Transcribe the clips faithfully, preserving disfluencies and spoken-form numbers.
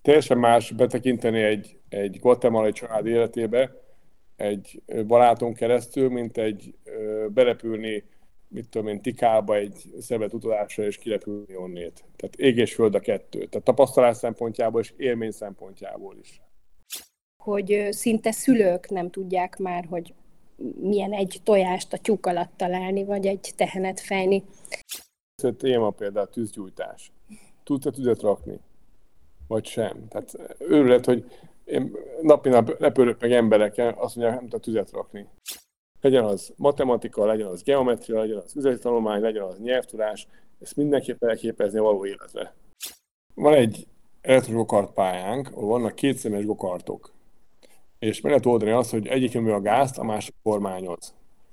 teljesen más betekinteni egy, egy guatemalai család életébe egy baráton keresztül, mint egy ö, berepülni, mit tudom én, Tikába egy szervezett utazásra és kirepülni onnét. Tehát ég és föld a kettő. Tehát tapasztalás szempontjából és élmény szempontjából is. Hogy szinte szülők nem tudják már, hogy milyen egy tojást a tyúk alatt találni, vagy egy tehenet fejni. Ez téma például a tűzgyújtás. Tudsz-e tüzet rakni? Vagy sem? Tehát őrület, hogy én napi nap lepődök meg emberekkel, azt mondják, nem tud tüzet rakni. Legyen az matematika, legyen az geometria, legyen az üzleti tanulmány, legyen az nyelvtudás, ezt mindenképp elképezni a való életre. Van egy elektromos gokart pályánk, ahol vannak kétszemes gokartok. És meg lehet oldani azt, hogy egyik nyomja a gázt, a másik kormányoz.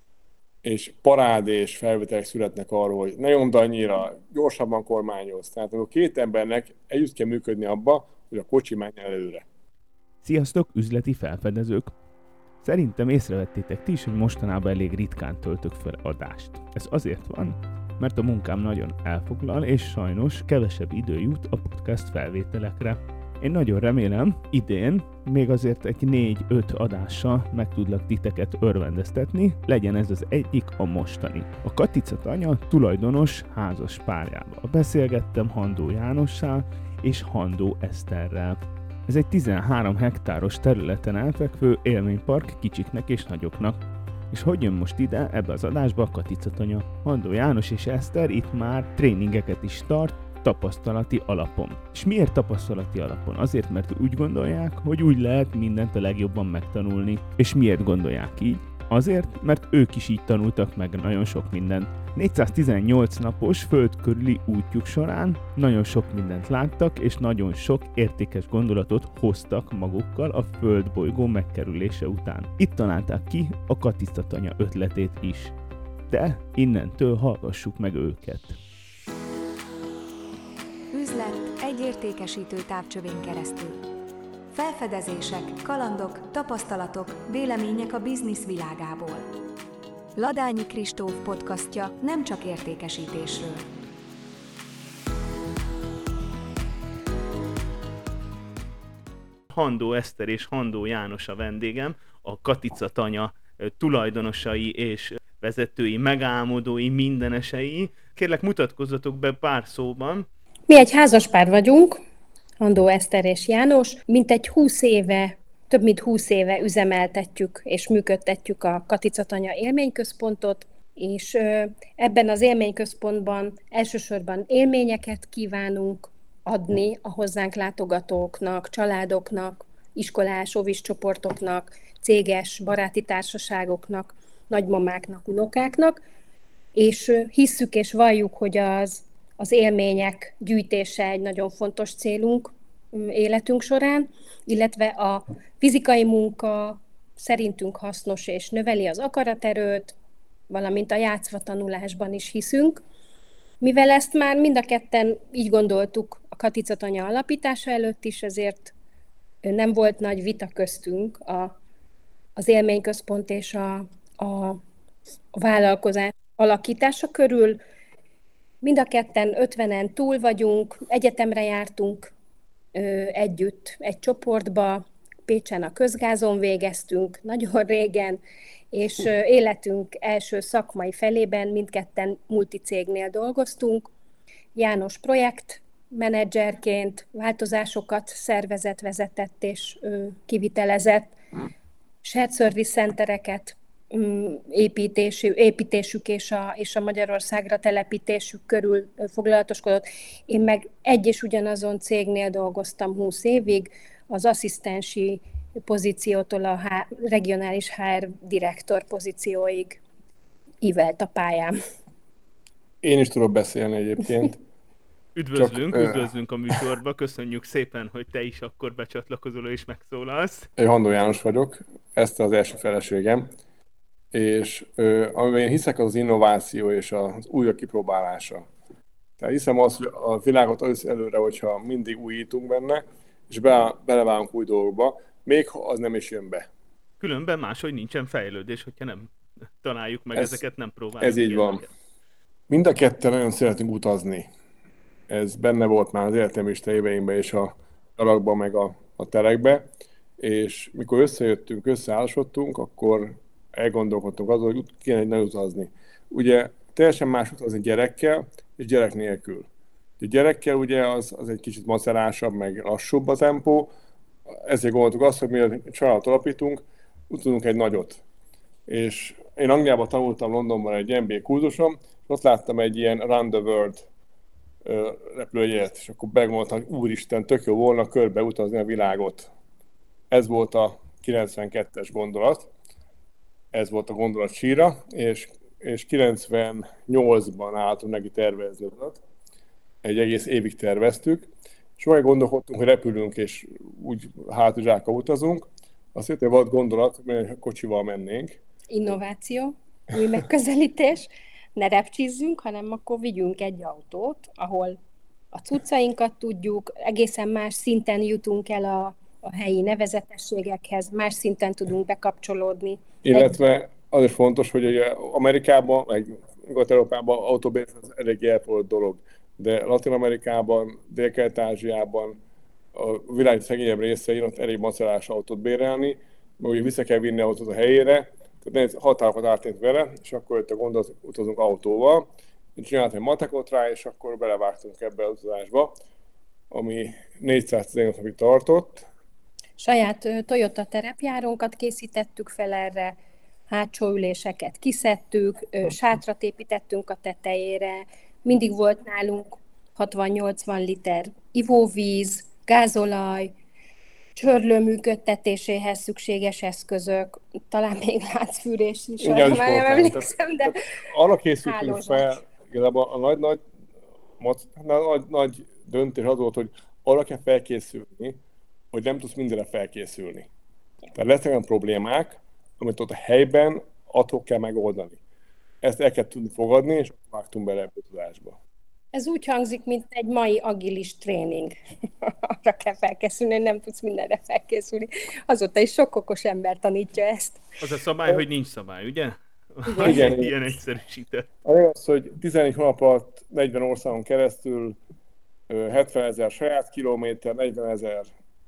És parád és felvételek születnek arról, hogy ne nyomd annyira, gyorsabban kormányoz. Tehát akkor két embernek együtt kell működni abba, hogy a kocsi menjen előre. Sziasztok, üzleti felfedezők! Szerintem észrevettétek ti is, hogy mostanában elég ritkán töltök fel adást. Ez azért van, mert a munkám nagyon elfoglal, és sajnos kevesebb idő jut a podcast felvételekre. Én nagyon remélem, idén még azért egy négy-öt adással meg tudlak titeket örvendeztetni, legyen ez az egyik a mostani. A Katica Tanya tulajdonos házas párjával beszélgettem Handó Jánossal és Handó Eszterrel. Ez egy tizenhárom hektáros területen elfekvő élménypark kicsiknek és nagyoknak. És hogy jön most ide, ebbe az adásba a Katica Tanya? Handó János és Eszter itt már tréningeket is tart, tapasztalati alapon. És miért tapasztalati alapon? Azért, mert úgy gondolják, hogy úgy lehet mindent a legjobban megtanulni. És miért gondolják így? Azért, mert ők is így tanultak meg nagyon sok mindent. négyszáztizennyolc napos föld körüli útjuk során nagyon sok mindent láttak, és nagyon sok értékes gondolatot hoztak magukkal a földbolygó megkerülése után. Itt találták ki a Katica Tanya ötletét is. De innentől hallgassuk meg őket. Üzlet egy értékesítő távcsövén keresztül. Felfedezések, kalandok, tapasztalatok, vélemények a biznisz világából. Ladányi Kristóf podcastja nem csak értékesítésről. Handó Eszter és Handó János a vendégem, a Katica Tanya tulajdonosai és vezetői, megálmodói, mindenesei. Kérlek, mutatkozzatok be pár szóban. Mi egy házaspár vagyunk, Handó Eszter és János, mintegy húsz éve, több mint húsz éve üzemeltetjük és működtetjük a Katica Tanya élményközpontot, és ebben az élményközpontban elsősorban élményeket kívánunk adni a hozzánk látogatóknak, családoknak, iskolás, óvis csoportoknak, céges, baráti társaságoknak, nagymamáknak, unokáknak, és hisszük és valljuk, hogy az Az élmények gyűjtése egy nagyon fontos célunk életünk során, illetve a fizikai munka szerintünk hasznos és növeli az akaraterőt, valamint a játszva tanulásban is hiszünk. Mivel ezt már mind a ketten így gondoltuk a Katica Tanya alapítása előtt is, ezért nem volt nagy vita köztünk a, az élményközpont és a, a, a vállalkozás alakítása körül. Mind a ketten ötvenen túl vagyunk, egyetemre jártunk ö, együtt egy csoportba, Pécsen a közgázon végeztünk nagyon régen, és ö, életünk első szakmai felében mindketten multicégnél dolgoztunk. János projektmenedzserként változásokat szervezett, vezetett és ö, kivitelezett, shared service centereket, építésű, építésük és a, és a Magyarországra telepítésük körül foglalatoskodott. Én meg egy és ugyanazon cégnél dolgoztam húsz évig, az asszisztensi pozíciótól a H- regionális há er direktor pozícióig ívelt a pályám. Én is tudok beszélni egyébként. Üdvözlünk, Csak, üdvözlünk a műsorba, köszönjük szépen, hogy te is akkor becsatlakozol és megszólalsz. Én Handó János vagyok, ezt az első feleségem. És ö, amiben én hiszek, az az innováció és az újra kipróbálása. Tehát hiszem azt, hogy a világot az előre, hogyha mindig újítunk benne, és be, beleválunk új dolgokba, még ha az nem is jön be. Különben máshogy nincsen fejlődés, hogyha nem találjuk meg ez, ezeket, nem próbáljuk. Ez így van. Meg. Mind a ketten nagyon szeretünk utazni. Ez benne volt már az életem is éveimben, és a alakba, meg a, a terekbe, és mikor összejöttünk, összeállásodtunk, akkor elgondolkodtunk azon, hogy kéne egy nagy utazni. Ugye teljesen más utazni gyerekkel, és gyerek nélkül. A gyerekkel ugye az, az egy kicsit macerásabb, meg lassúbb a tempó, ezért gondoltuk azt, hogy mi a családot alapítunk, utazunk egy nagyot. És én Angliában tanultam Londonban egy em bé á kurzuson, és ott láttam egy ilyen Round the World repülőjegyet, és akkor megmondtam, hogy úristen, tök jó volna körbe utazni a világot. Ez volt a kilencvenkettes gondolat, ez volt a gondolat síra, és, és kilencvennyolcban álltunk neki tervezni. Egy egész évig terveztük, és majd gondolkodtunk, hogy repülünk, és úgy hátizsákkal utazunk. Azt hiszem, volt gondolat, hogy kocsival mennénk. Innováció, új megközelítés. Ne repcsizzünk, hanem akkor vigyünk egy autót, ahol a cuccainkat tudjuk, egészen más szinten jutunk el a, a helyi nevezetességekhez, más szinten tudunk bekapcsolódni. Illetve az is fontos, hogy ugye Amerikában, meg Nyugat-Európában autóbérlet az elég elfogadott dolog, de Latin-Amerikában, Dél-Kelet-Ázsiában, a világ szegényebb részein ott elég macerás autót bérelni, mert ugye vissza kell vinni autót a helyére, tehát határokat átnézünk vele, és akkor jött a gond, az utazunk autóval. Csináltam egy matekot rá, és akkor belevágtunk ebbe az utazásba, ami négyszáztizennyolc napig tartott. Saját Toyota terepjárónkat készítettük fel erre, hátsó üléseket kiszedtük, sátrat építettünk a tetejére, mindig volt nálunk hatvan-nyolcvan liter ivóvíz, gázolaj, csörlő működtetéséhez szükséges eszközök, talán még láncfűrés is, Igen, is már nem emlékszem, de arra készültünk fel, igazából a nagy, nagy, nagy, nagy döntés az volt, hogy arra kell felkészülni, hogy nem tudsz mindenre felkészülni. Tehát lesznek olyan problémák, amit ott a helyben adhok kell megoldani. Ezt el kell tudni fogadni, és vágtunk bele ebbe a tudásba. Ez úgy hangzik, mint egy mai agilis tréning. Arra kell felkészülni, hogy nem tudsz mindenre felkészülni. Azóta is sok okos ember tanítja ezt. Az a szabály, hogy nincs szabály, ugye? Igen. Igen. Ilyen egyszerűsített. Az, hogy tizennégy hónap alatt negyven országon keresztül hetven ezer saját kilométer, negyven ezer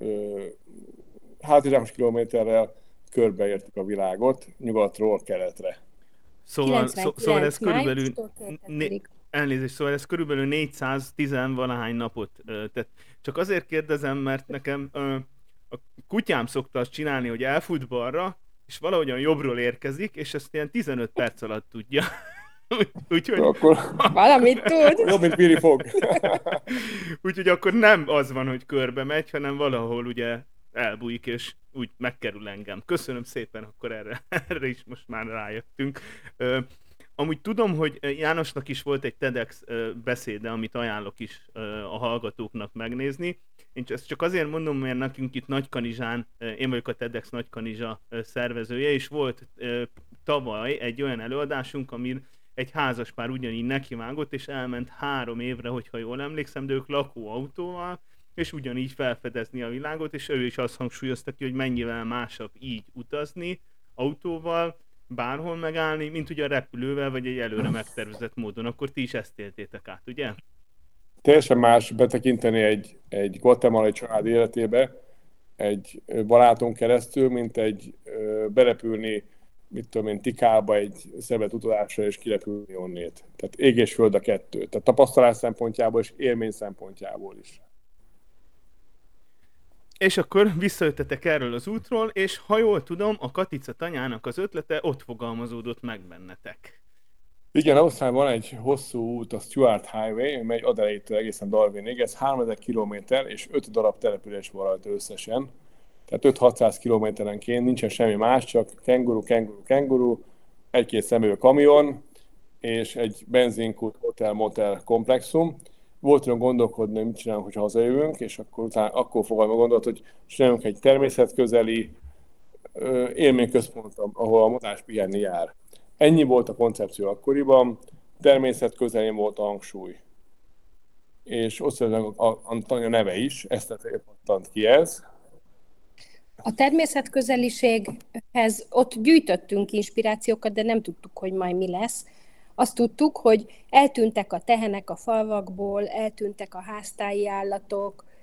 hátizsákos kilométerrel körbeértük a világot, nyugatról keletre. Szóval, szó, szóval ez körülbelül... Elnézést, szóval ez körülbelül négyszáztíz valahány napot tett. Csak azért kérdezem, mert nekem a kutyám szokta azt csinálni, hogy elfut balra, és valahogyan jobbról érkezik, és ezt ilyen tizenöt perc alatt tudja. Úgyhogy... Akkor... Valamit tud. Jobb, mint Billy Fogg. Úgyhogy akkor nem az van, hogy körbe megy, hanem valahol ugye elbújik, és úgy megkerül engem. Köszönöm szépen, akkor erre, erre is most már rájöttünk. Amúgy tudom, hogy Jánosnak is volt egy TEDx beszéde, amit ajánlok is a hallgatóknak megnézni. Én ezt csak azért mondom, mert nekünk itt Nagykanizsán, én vagyok a TEDx Nagykanizsa szervezője, és volt tavaly egy olyan előadásunk, amin egy házaspár ugyanígy nekivágott, és elment három évre, hogyha jól emlékszem, de ők lakóautóval, és ugyanígy felfedezni a világot, és ő is azt hangsúlyozta ki, hogy mennyivel másabb így utazni autóval, bárhol megállni, mint ugye a repülővel, vagy egy előre megtervezett módon. Akkor ti is ezt éltétek át, ugye? Teljesen más betekinteni egy, egy guatemalai család életébe egy baráton keresztül, mint egy ö, berepülni, mit tudom én, Tikába egy szervezett utazásra és kirepülni onnét. Tehát ég és föld a kettő. Tehát tapasztalás szempontjából és élmény szempontjából is. És akkor visszajöttetek erről az útról, és ha jól tudom, a Katica tanyának az ötlete ott fogalmazódott meg bennetek. Igen, Ausztráliában van egy hosszú út, a Stuart Highway, megy Adelaide-től egészen Darwinig, ez háromezer kilométer, és öt darab település van rajta összesen. Tehát öt-hatszáz kilométerenként nincsen semmi más, csak kenguru, kenguru, kenguru, egy-két szemülő kamion, és egy benzinkút, hotel, motel komplexum. Volt olyan gondolkodni, hogy mit csinálunk, hogyha hazajövünk, és akkor, utána, akkor fogalma gondolat, hogy csináljunk egy természetközeli élményközpont, ahol a mozgás pihenni jár. Ennyi volt a koncepció akkoriban, természetközelén volt a hangsúly. És ott a Tanya neve is, ezt pattant ki ez. A természetközeliséghez ott gyűjtöttünk inspirációkat, de nem tudtuk, hogy majd mi lesz. Azt tudtuk, hogy eltűntek a tehenek a falvakból, eltűntek a háztáji állatok,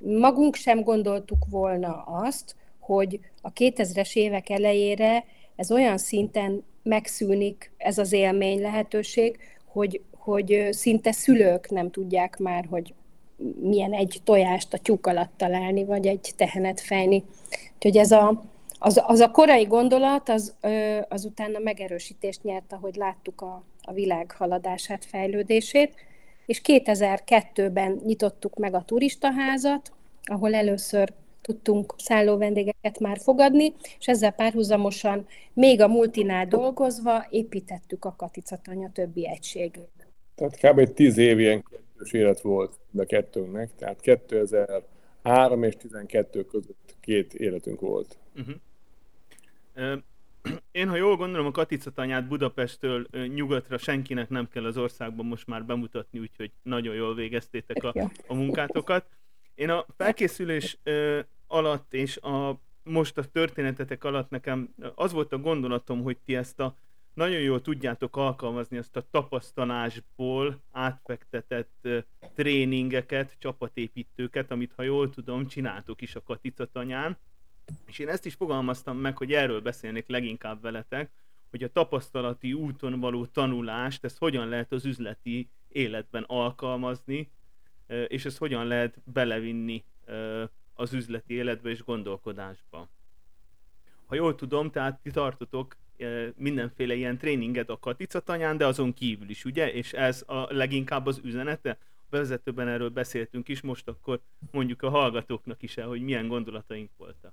magunk sem gondoltuk volna azt, hogy a kétezres évek elejére ez olyan szinten megszűnik, ez az élmény lehetőség, hogy, hogy szinte szülők nem tudják már, hogy milyen egy tojást a tyúk alatt találni, vagy egy tehenet fejni. Úgyhogy ez a, az, az a korai gondolat, az, az utána megerősítést nyert, ahogy láttuk a, a világ haladását, fejlődését, és kétezer-kettőben nyitottuk meg a turistaházat, ahol először tudtunk szálló vendégeket már fogadni, és ezzel párhuzamosan még a multinál dolgozva építettük a Katicatanya többi egységét. Tehát kb. egy tíz év ilyen kettős élet volt a kettőnknek, tehát kétezer-három és tizenkettő között két életünk volt. Uh-huh. Uh, én, ha jól gondolom, a Katicatanyát Budapesttől uh, nyugatra senkinek nem kell az országban most már bemutatni, úgyhogy nagyon jól végeztétek a, a munkátokat. Én a felkészülés uh, alatt és a, most a történetetek alatt nekem az volt a gondolatom, hogy ti ezt a nagyon jól tudjátok alkalmazni ezt a tapasztalásból átfektetett uh, tréningeket, csapatépítőket, amit, ha jól tudom, csináltok is a Katicatanyán. És én ezt is fogalmaztam meg, hogy erről beszélnék leginkább veletek, hogy a tapasztalati úton való tanulást, ezt hogyan lehet az üzleti életben alkalmazni, és ezt hogyan lehet belevinni az üzleti életbe és gondolkodásba. Ha jól tudom, tehát ti tartotok mindenféle ilyen tréninget a Katicatanyán, de azon kívül is, ugye? És ez a leginkább az üzenete? A bevezetőben erről beszéltünk is, most akkor mondjuk a hallgatóknak is el, hogy milyen gondolataink voltak.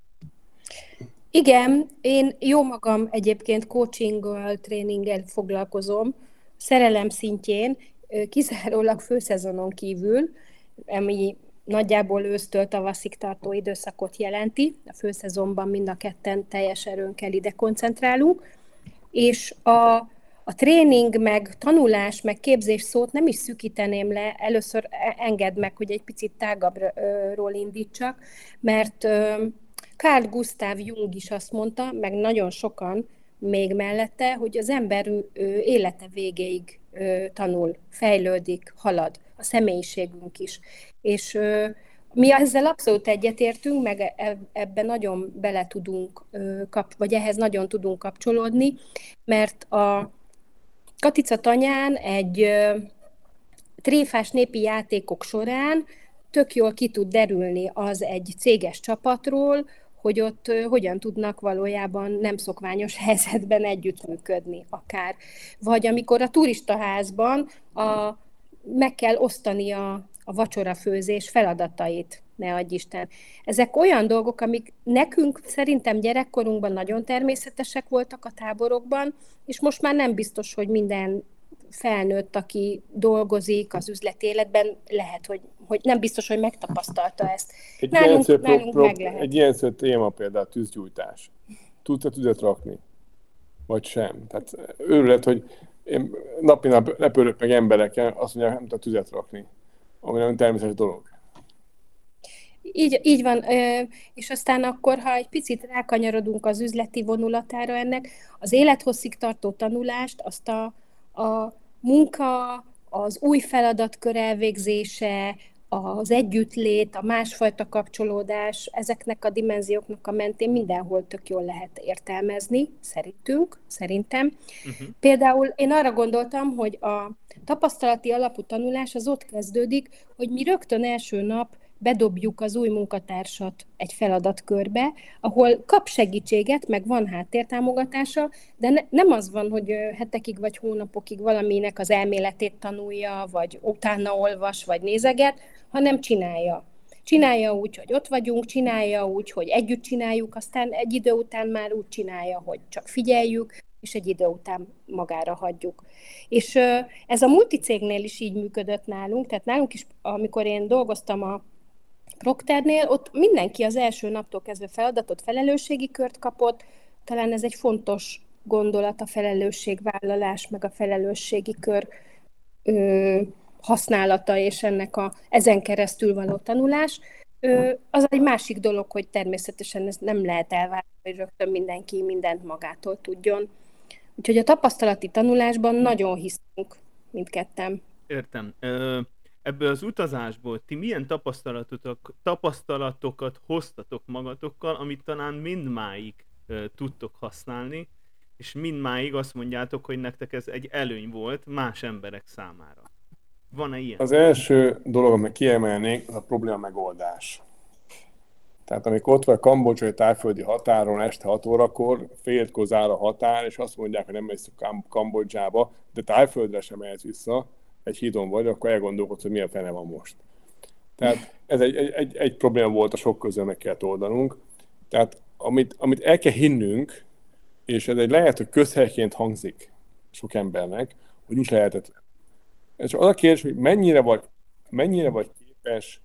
Igen, én jó magam egyébként coachinggal, tréninggel foglalkozom, szerelem szintjén, kizárólag főszezonon kívül, ami nagyjából ősztől tavaszig tartó időszakot jelenti. A főszezonban mind a ketten teljes erőnkkel ide koncentrálunk, és a, a tréning, meg tanulás, meg képzés szót nem is szűkíteném le, először engedd meg, hogy egy picit tágabbról indítsak, mert Carl Gustav Jung is azt mondta, meg nagyon sokan még mellette, hogy az ember ő, élete végéig ő, tanul, fejlődik, halad, a személyiségünk is. És ö, mi ezzel abszolút egyetértünk, meg ebben nagyon bele tudunk, kap, vagy ehhez nagyon tudunk kapcsolódni, mert a Katicatanyán egy ö, tréfás népi játékok során tök jól ki tud derülni az egy céges csapatról, hogy ott hogyan tudnak valójában nem szokványos helyzetben együttműködni akár. Vagy amikor a turistaházban a, meg kell osztani a, a vacsorafőzés feladatait, ne adj Isten. Ezek olyan dolgok, amik nekünk szerintem gyerekkorunkban nagyon természetesek voltak a táborokban, és most már nem biztos, hogy minden felnőtt, aki dolgozik az üzleti életben, lehet, hogy, hogy nem biztos, hogy megtapasztalta ezt. Egy nálunk ilyen nálunk pro, meg lehet. Egy ilyen szó téma például tűzgyújtás. Tudsz-e tüzet rakni? Vagy sem? Tehát őrület, hogy én napi nap lepődök meg emberekkel, azt mondják, nem tud tüzet rakni. Ami nem természetes dolog. Így, így van, és aztán akkor, ha egy picit rákanyarodunk az üzleti vonulatára ennek, az élethosszig tartó tanulást, azt a, a munka, az új feladatkör elvégzése, az együttlét, a másfajta kapcsolódás, ezeknek a dimenzióknak a mentén mindenhol tök jól lehet értelmezni, szerintünk, szerintem. Uh-huh. Például én arra gondoltam, hogy a tapasztalati alapú tanulás az ott kezdődik, hogy mi rögtön első nap bedobjuk az új munkatársat egy feladatkörbe, ahol kap segítséget, meg van háttértámogatása, de ne, nem az van, hogy hetekig vagy hónapokig valaminek az elméletét tanulja, vagy utána olvas, vagy nézeget, hanem csinálja. Csinálja úgy, hogy ott vagyunk, csinálja úgy, hogy együtt csináljuk, aztán egy idő után már úgy csinálja, hogy csak figyeljük, és egy idő után magára hagyjuk. És ez a multicégnél is így működött nálunk, tehát nálunk is, amikor én dolgoztam a Procternél, ott mindenki az első naptól kezdve feladatot, felelősségi kört kapott, talán ez egy fontos gondolat, a felelősségvállalás, meg a felelősségi kör ö, használata, és ennek a ezen keresztül való tanulás. Ö, az egy másik dolog, hogy természetesen ez nem lehet elvárni, hogy rögtön mindenki mindent magától tudjon. Úgyhogy a tapasztalati tanulásban nagyon hiszünk mindketten. Értem. Ö, ebből az utazásból ti milyen tapasztalatotok, tapasztalatokat hoztatok magatokkal, amit talán mindmáig uh, tudtok használni, és mindmáig azt mondjátok, hogy nektek ez egy előny volt más emberek számára. Van-e ilyen? Az első dolog, amit kiemelnék, az a probléma megoldás. Tehát amikor ott van a kambodzsai tájföldi határon este hat órakor, féltkor zár a határ, és azt mondják, hogy nem mész Kambodzsába, de tájföldre sem mehetsz vissza, egy hídon vagy, akkor elgondolkodsz, hogy mi a fene van most. Tehát ez egy, egy, egy, egy probléma volt, a sok közül meg kellett oldanunk. Tehát amit, amit el kell hinnünk, és ez egy lehet, hogy közhelyként hangzik sok embernek, hogy nincs lehetetlen. Ez csak az a kérdés, hogy mennyire vagy, mennyire vagy képes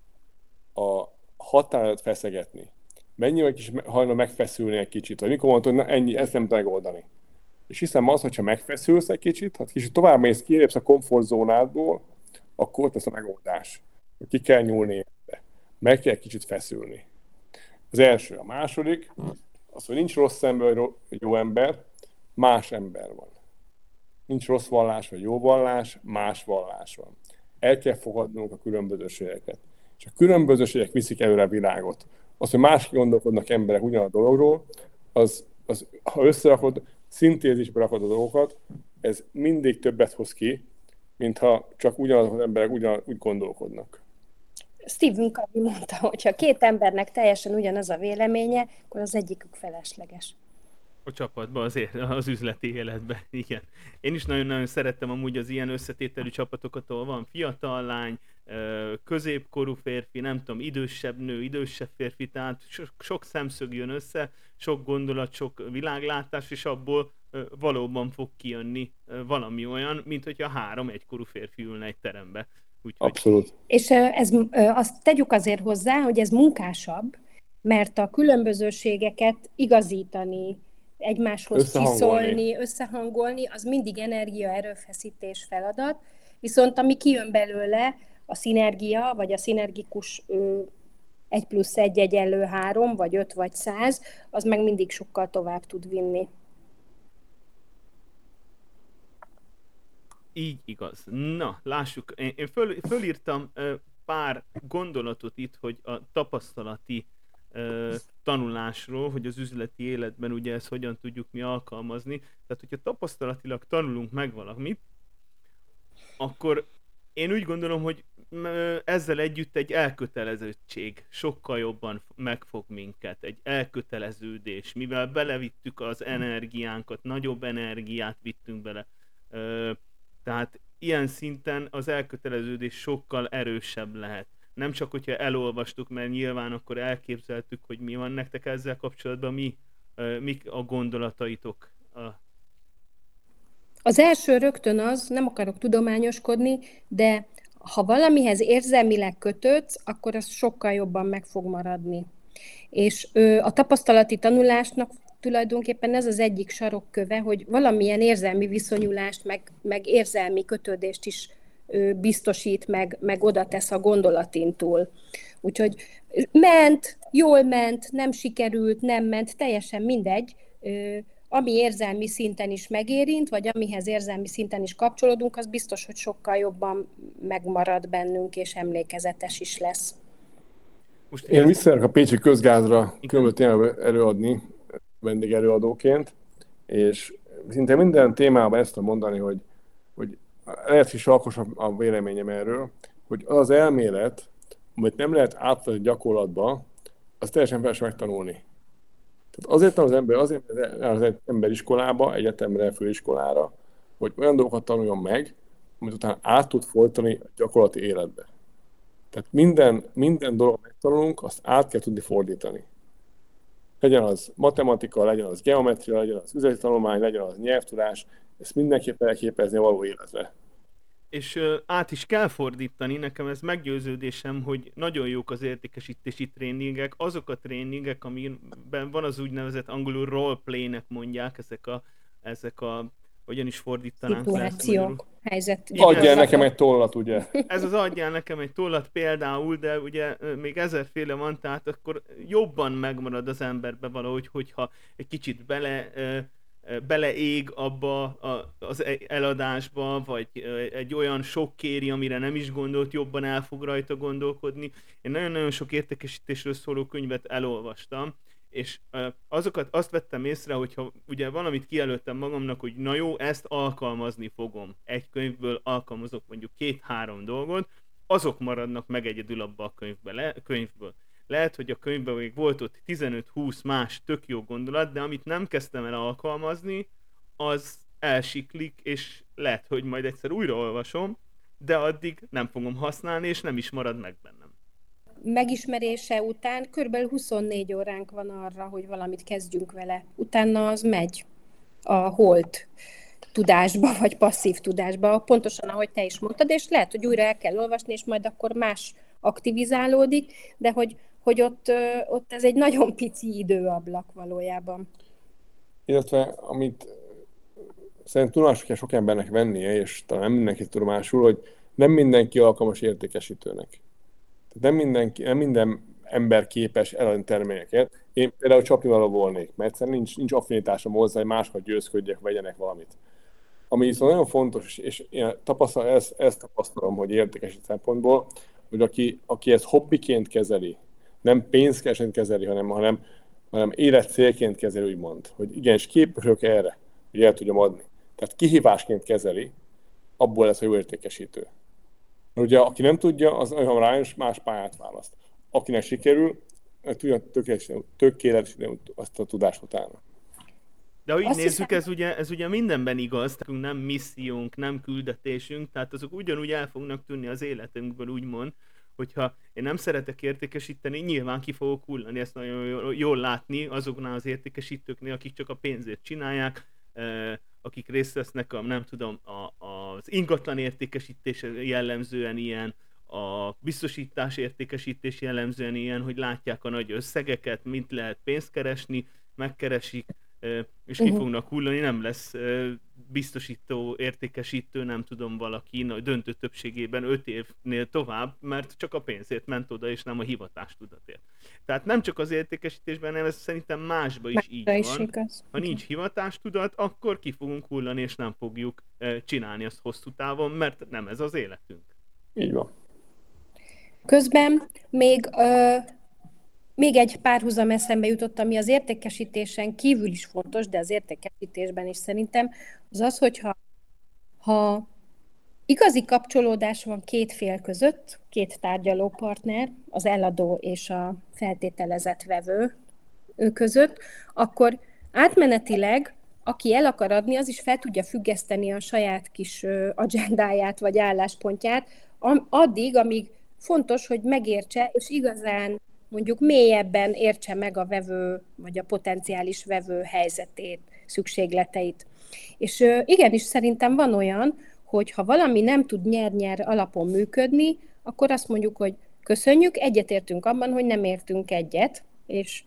a határodat feszegetni. Mennyire vagy kis hajlandó megfeszülni egy kicsit, vagy mikor mondod, hogy na ennyi, ezt nem tudom megoldani. És hiszem az, hogyha megfeszülsz egy kicsit, ha kicsit tovább mész, kilépsz a komfortzónádból, akkor ott lesz a megoldás. Ki kell nyúlni érte. Meg kell kicsit feszülni. Az első. A második, az, hogy nincs rossz ember, vagy jó ember, más ember van. Nincs rossz vallás, vagy jó vallás, más vallás van. El kell fogadnunk a különbözőségeket. És a különbözőségek viszik előre a világot. Az, hogy másik gondolkodnak emberek ugyan a dologról, az, az, ha összerakod, szintézisbe rakod a dolgokat, ez mindig többet hoz ki, mintha csak ugyanazok az emberek ugyan, úgy gondolkodnak. Stephen Covey mondta, hogy ha két embernek teljesen ugyanaz a véleménye, akkor az egyikük felesleges. A csapatban, azért az üzleti életben, igen. Én is nagyon-nagyon szerettem amúgy az ilyen összetételű csapatokat, ahol van fiatal lány, középkorú férfi, nem tudom, idősebb nő, idősebb férfi, tehát sok szemszög jön össze, sok gondolat, sok világlátás, és abból valóban fog kijönni valami olyan, mint hogyha három egykorú férfi ülne egy terembe. Úgyhogy... Abszolút. És ez, azt tegyük azért hozzá, hogy ez munkásabb, mert a különbözőségeket igazítani, egymáshoz összehangolni. csiszolni, összehangolni, az mindig energia, erőfeszítés feladat, viszont ami kijön belőle, a szinergia, vagy a szinergikus egy plusz egy egyenlő három, vagy öt, vagy száz, az meg mindig sokkal tovább tud vinni. Így igaz. Na, lássuk. Én, én föl, fölírtam pár gondolatot itt, hogy a tapasztalati uh, tanulásról, hogy az üzleti életben ugye ezt hogyan tudjuk mi alkalmazni. Tehát, hogyha tapasztalatilag tanulunk meg valamit, akkor én úgy gondolom, hogy ezzel együtt egy elkötelezettség sokkal jobban megfog minket, egy elköteleződés, mivel belevittük az energiánkat, nagyobb energiát vittünk bele. Tehát ilyen szinten az elköteleződés sokkal erősebb lehet. Nem csak, hogyha elolvastuk, mert nyilván akkor elképzeltük, hogy mi van nektek ezzel kapcsolatban, mi, mik a gondolataitok. Az első rögtön az, nem akarok tudományoskodni, de ha valamihez érzelmileg kötődsz, akkor az sokkal jobban meg fog maradni. És ö, a tapasztalati tanulásnak tulajdonképpen ez az egyik sarokköve, hogy valamilyen érzelmi viszonyulást, meg, meg érzelmi kötődést is ö, biztosít, meg, meg oda tesz a gondolatin túl. Úgyhogy ment, jól ment, nem sikerült, nem ment, teljesen mindegy, ö, ami érzelmi szinten is megérint, vagy amihez érzelmi szinten is kapcsolódunk, az biztos, hogy sokkal jobban megmarad bennünk, és emlékezetes is lesz. Most én visszajárok a Pécsi Közgázra különböző témában előadni, vendégelőadóként, és szinte minden témában ezt tudom mondani, hogy, hogy lehet is alkos a véleményem erről, hogy az az elmélet, amit nem lehet átvenni gyakorlatba, az teljesen fel sem megtanulni. Tehát azért van az ember, azért az ember iskolába, egyetemre, főiskolára, hogy olyan dolgokat tanuljon meg, amit utána át tud folytani a gyakorlati életbe. Tehát minden, minden dolgot megtanulunk, azt át kell tudni fordítani. Legyen az matematika, legyen az geometria, legyen az üzleti tanulmány, legyen az nyelvtudás, ezt mindenképpen elképezni a való életre. És uh, át is kell fordítani, nekem ez meggyőződésem, hogy nagyon jók az értékesítési tréningek, azok a tréningek, amiben van az úgynevezett angolul roleplay-nek mondják, ezek a, ezek a hogyan is fordítanánk szituációk, helyzet. Adjál nekem egy tollat, ugye? Ez az adjál nekem egy tollat például, de ugye még ezerféle van, tehát akkor jobban megmarad az emberbe valahogy, hogyha egy kicsit bele beleég abba a, az eladásba, vagy egy olyan sok kéri, amire nem is gondolt, jobban el fog rajta gondolkodni. Én nagyon-nagyon sok értékesítésről szóló könyvet elolvastam, és azokat azt vettem észre, hogyha ugye valamit kijelöltem magamnak, hogy na jó, ezt alkalmazni fogom. Egy könyvből alkalmazok mondjuk két-három dolgot, azok maradnak meg egyedül abba a könyvbe, le, könyvből. Lehet, hogy a könyvben még volt ott tizenöt-húsz más tök jó gondolat, de amit nem kezdtem el alkalmazni, az elsiklik, és lehet, hogy majd egyszer újraolvasom, de addig nem fogom használni, és nem is marad meg bennem. Megismerése után körülbelül huszonnégy óránk van arra, hogy valamit kezdjünk vele. Utána az megy a holt tudásba, vagy passzív tudásba, pontosan ahogy te is mondtad, és lehet, hogy újra el kell olvasni, és majd akkor más aktivizálódik, de hogy, hogy ott, ott ez egy nagyon pici időablak valójában. Illetve, amit szerintem tudomásul kell sok embernek vennie, és talán nem mindenki tudomásul, hogy nem mindenki alkalmas értékesítőnek. Nem, mindenki, nem minden ember képes eladni termékeket. Én például Csaplival volnék, mert egyszerűen nincs, nincs affinitásom hozzá, hogy másokat győzködjek, vegyenek valamit. Ami viszont nagyon fontos, és én tapasztal, ezt, ezt tapasztalom, hogy értékesít szempontból, hogy aki, aki ezt hobbiként kezeli, nem pénzkeresként kezeli, hanem, hanem, hanem életcélként kezeli, úgymond, hogy igenis képesek erre, hogy el tudjam adni. Tehát kihívásként kezeli, abból lesz a jó értékesítő. Ugye, aki nem tudja, az olyan rájön, más pályát választ. Akinek sikerül, tudja tökéletesen azt a tudást utána. De ha így Azt nézzük, hiszem... ez ugye, ez ugye mindenben igaz, nekünk nem missziónk, nem küldetésünk, tehát azok ugyanúgy el fognak tűnni az életünkből, úgymond, hogyha én nem szeretek értékesíteni, nyilván ki fogok hullani, ezt nagyon jól látni azoknál az értékesítőknél, akik csak a pénzért csinálják, akik részt vesznek a, nem tudom, a, az ingatlan értékesítés jellemzően ilyen, a biztosítás értékesítés jellemzően ilyen, hogy látják a nagy összegeket, mint lehet pénzt keresni, megkeresik, és ki fognak hullani, nem lesz biztosító, értékesítő, nem tudom, valaki döntő többségében öt évnél tovább, mert csak a pénzért ment oda, és nem a hivatástudatért. Tehát nem csak az értékesítésben, hanem ez szerintem másban is Másra így is van. Igaz. Ha nincs hivatástudat, akkor ki fogunk hullani, és nem fogjuk csinálni azt hosszú távon, mert nem ez az életünk. Így van. Közben még... Ö... Még egy párhuzam eszembe jutott, ami az értékesítésen kívül is fontos, de az értékesítésben is szerintem, az az, hogyha ha igazi kapcsolódás van két fél között, két tárgyalópartner, az eladó és a feltételezett vevő között, akkor átmenetileg, aki el akar adni, az is fel tudja függeszteni a saját kis agendáját vagy álláspontját, addig, amíg fontos, hogy megértse, és igazán mondjuk mélyebben értse meg a vevő, vagy a potenciális vevő helyzetét, szükségleteit. És igenis szerintem van olyan, hogy ha valami nem tud nyer-nyer alapon működni, akkor azt mondjuk, hogy köszönjük, egyetértünk abban, hogy nem értünk egyet, és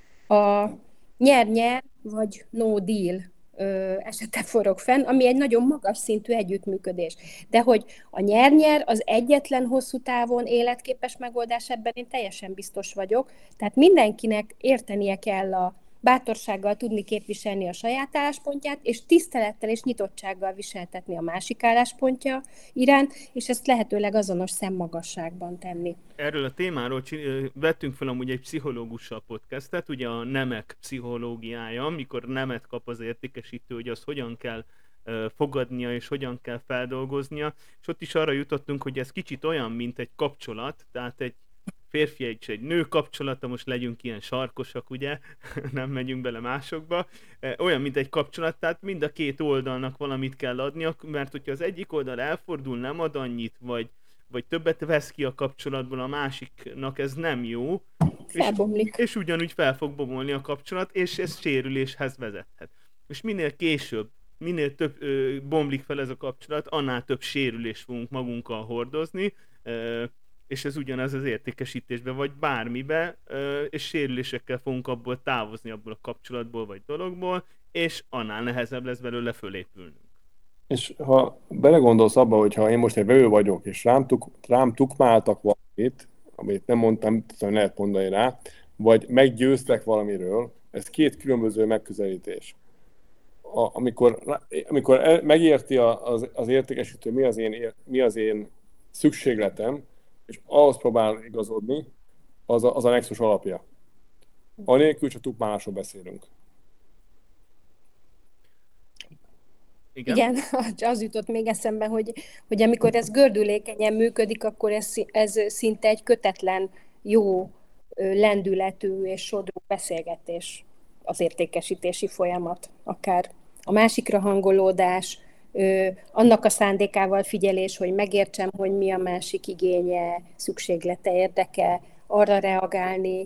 a nyer-nyer vagy no deal esete forog fenn, ami egy nagyon magas szintű együttműködés. De hogy a nyer-nyer az egyetlen hosszú távon életképes megoldás, ebben én teljesen biztos vagyok. Tehát mindenkinek értenie kell a bátorsággal tudni képviselni a saját álláspontját, és tisztelettel és nyitottsággal viseltetni a másik álláspontja iránt, és ezt lehetőleg azonos szemmagasságban tenni. Erről a témáról vettünk fel amúgy egy pszichológussal podcastet, ugye a nemek pszichológiája, amikor nemet kap az értékesítő, hogy azt hogyan kell fogadnia és hogyan kell feldolgoznia, és ott is arra jutottunk, hogy ez kicsit olyan, mint egy kapcsolat, tehát egy férfi és egy nő kapcsolata, most legyünk ilyen sarkosak, ugye, nem megyünk bele másokba, olyan, mint egy kapcsolat, tehát mind a két oldalnak valamit kell adnia, mert hogyha az egyik oldal elfordul, nem ad annyit, vagy, vagy többet vesz ki a kapcsolatból, a másiknak ez nem jó, és, és ugyanúgy fel fog bomolni a kapcsolat, és ez sérüléshez vezethet. És minél később, minél több ö, bomlik fel ez a kapcsolat, annál több sérülést fogunk magunkkal hordozni, ö, és ez ugyanaz az értékesítésben, vagy bármibe, és sérülésekkel fogunk abból távozni, abból a kapcsolatból, vagy dologból, és annál nehezebb lesz belőle fölépülnünk. És ha belegondolsz abba, hogyha én most egy vevő vagyok, és rám, tuk, rám tukmáltak valamit, amit nem mondtam, nem lehet mondani rá, vagy meggyőztek valamiről, ez két különböző megközelítés. a, amikor, amikor megérti az, az értékesítő, mi az, én, mi az én szükségletem, és ahhoz próbál igazodni, az a, az a Nexus alapja. Anélkül csak tukmálásról beszélünk. Igen. Igen, az jutott még eszembe, hogy, hogy amikor ez gördülékenyen működik, akkor ez, ez szinte egy kötetlen, jó lendületű és sodró beszélgetés az értékesítési folyamat. Akár a másikra hangolódás, annak a szándékával figyelés, hogy megértsem, hogy mi a másik igénye, szükséglete, érdeke, arra reagálni,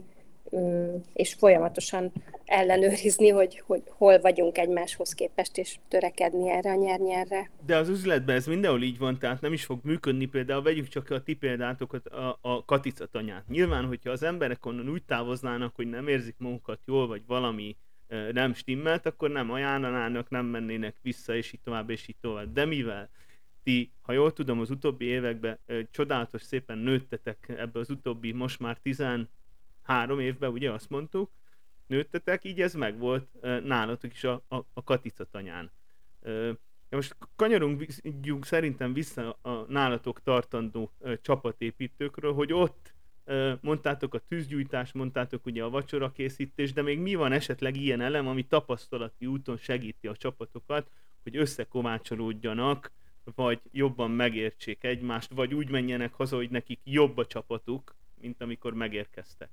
és folyamatosan ellenőrizni, hogy, hogy hol vagyunk egymáshoz képest, és törekedni erre a nyer-nyerre. De az üzletben ez mindenhol így van, tehát nem is fog működni. Például vegyük csak a ti példátokat, a, a katicatanyát. Nyilván, hogyha az emberek onnan úgy távoznának, hogy nem érzik magukat jól, vagy valami e, nem stimmelt, akkor nem ajánlanának, nem mennének vissza, és így tovább, és így tovább. De mivel ti, ha jól tudom, az utóbbi években e, csodálatos szépen nőttetek ebbe az utóbbi, most már tizenhárom évben, ugye azt mondtuk, nőttetek, így ez megvolt e, nálatok is a, a, a katicatanyán. E, most kanyarunk szerintem vissza a nálatok tartandó e, csapatépítőkről, hogy ott e, mondtátok a tűzgyújtás, mondtátok ugye a vacsorakészítés, de még mi van esetleg ilyen elem, ami tapasztalati úton segíti a csapatokat, hogy összekovácsolódjanak, vagy jobban megértsék egymást, vagy úgy menjenek haza, hogy nekik jobb a csapatuk, mint amikor megérkeztek.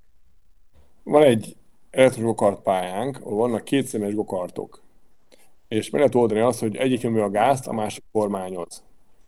Van egy elektromos gokart pályánk, ahol vannak kétszemes gokartok. És meg lehet oldani azt, hogy egyik nyomja a gázt, a másik kormányoz.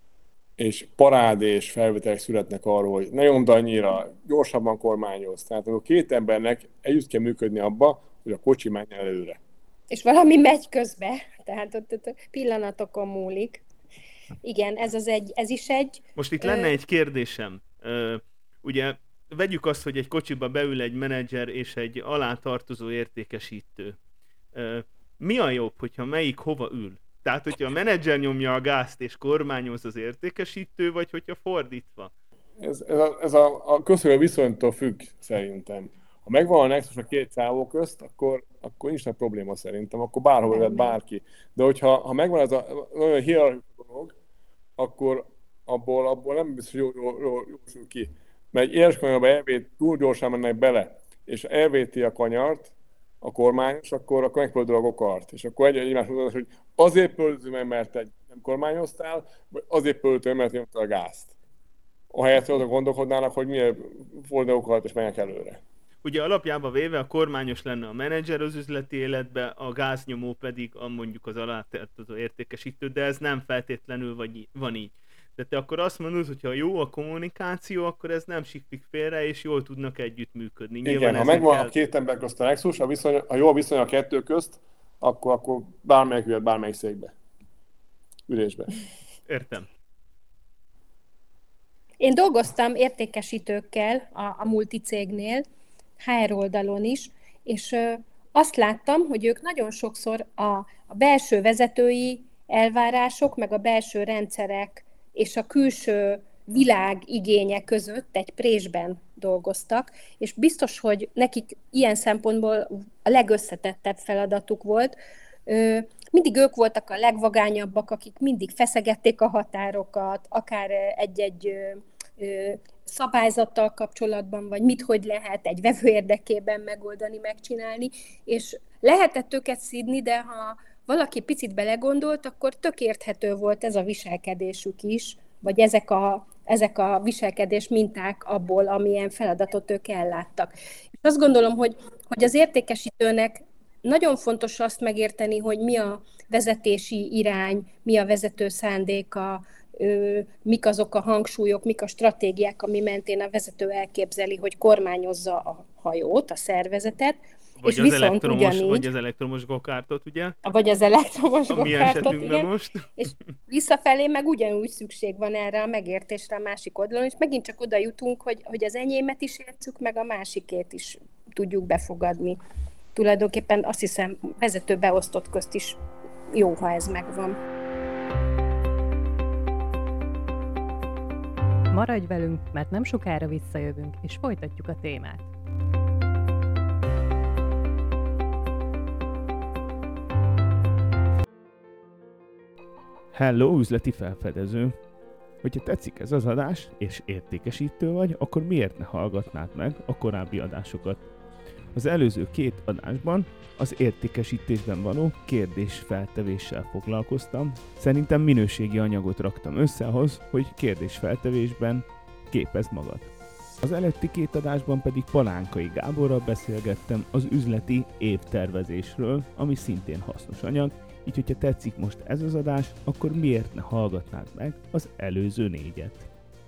És parád és felvételek születnek arról, hogy ne nyomd annyira, gyorsabban kormányoz. Tehát akkor két embernek együtt kell működni abba, hogy a kocsi menjen előre. És valami megy közbe, tehát ott, ott pillanatokon múlik. Igen, ez, az egy, ez is egy... Most itt lenne egy kérdésem. Uh, ugye vegyük azt, hogy egy kocsiba beül egy menedzser és egy alátartozó értékesítő. Uh, mi a jobb, hogyha melyik hova ül? Tehát, hogyha a menedzser nyomja a gázt és kormányoz az értékesítő, vagy hogyha fordítva? Ez, ez, a, ez a, a közös viszonytól függ, szerintem. Ha megvan a Nexus a két szávó közt, akkor, akkor nincs nagy probléma szerintem, akkor bárhol lehet bárki. De hogyha ha megvan ez a nagyon hierarchikus dolog, akkor abból, abból nem biztos, hogy jól, jól, jól, jól sül ki. Mert egy éles kanyarba elvét túl gyorsan mennek bele, és elvéti a kanyart, a kormányos, akkor, akkor megpöldül a gokart. És akkor egy egymás mondani, hogy azért pöldül, mert te nem kormányoztál, vagy azért pöldül, mert nyomtál a gázt. Ahelyett, hogy azok gondolkodnának, hogy milyen fordulókat és menjek előre. Ugye alapjában véve a kormányos lenne a menedzser az üzleti életben, a gáznyomó pedig a mondjuk az alátartozó értékesítő, de ez nem feltétlenül vagy, van így. De te akkor azt mondod, hogy ha jó a kommunikáció, akkor ez nem siklik félre, és jól tudnak együttműködni. Nyilván igen, ha megvan kell... a két ember közt a Nexus, a viszony, ha jó a viszony a kettő közt, akkor, akkor bármelyik ügyet, bármelyik székbe. Ülésbe. Értem. Én dolgoztam értékesítőkkel a, a multicégnél, há er oldalon is, és ö, azt láttam, hogy ők nagyon sokszor a, a belső vezetői elvárások, meg a belső rendszerek és a külső világ igénye között egy présben dolgoztak, és biztos, hogy nekik ilyen szempontból a legösszetettebb feladatuk volt. Ö, mindig ők voltak a legvagányabbak, akik mindig feszegették a határokat, akár egy-egy ö, ö, szabályzattal kapcsolatban, vagy mit, hogy lehet egy vevő érdekében megoldani, megcsinálni, és lehetett őket szidni, de ha valaki picit belegondolt, akkor tök érthető volt ez a viselkedésük is, vagy ezek a, ezek a viselkedés minták abból, amilyen feladatot ők elláttak. És azt gondolom, hogy, hogy az értékesítőnek nagyon fontos azt megérteni, hogy mi a vezetési irány, mi a vezető szándéka, mik azok a hangsúlyok, mik a stratégiák, ami mentén a vezető elképzeli, hogy kormányozza a hajót, a szervezetet, vagy és az viszont elektromos, ugyanígy, vagy az elektromos gokártot, ugye? Vagy az elektromos a gokártot, igen. Most. És visszafelé meg ugyanúgy szükség van erre a megértésre a másik oldalon, és megint csak oda jutunk, hogy, hogy az enyémet is értsük, meg a másikét is tudjuk befogadni. Tulajdonképpen azt hiszem, vezető beosztott közt is jó, ha ez megvan. Maradj velünk, mert nem sokára visszajövünk, és folytatjuk a témát. Hello, üzleti felfedező! Hogyha tetszik ez az adás, és értékesítő vagy, akkor miért ne hallgatnád meg a korábbi adásokat? Az előző két adásban az értékesítésben való kérdésfeltevéssel foglalkoztam. Szerintem minőségi anyagot raktam össze ahhoz, hogy kérdésfeltevésben képezd magad. Az előtti két adásban pedig Palánkai Gáborral beszélgettem az üzleti évtervezésről, ami szintén hasznos anyag, így hogyha tetszik most ez az adás, akkor miért ne hallgatnád meg az előző négyet?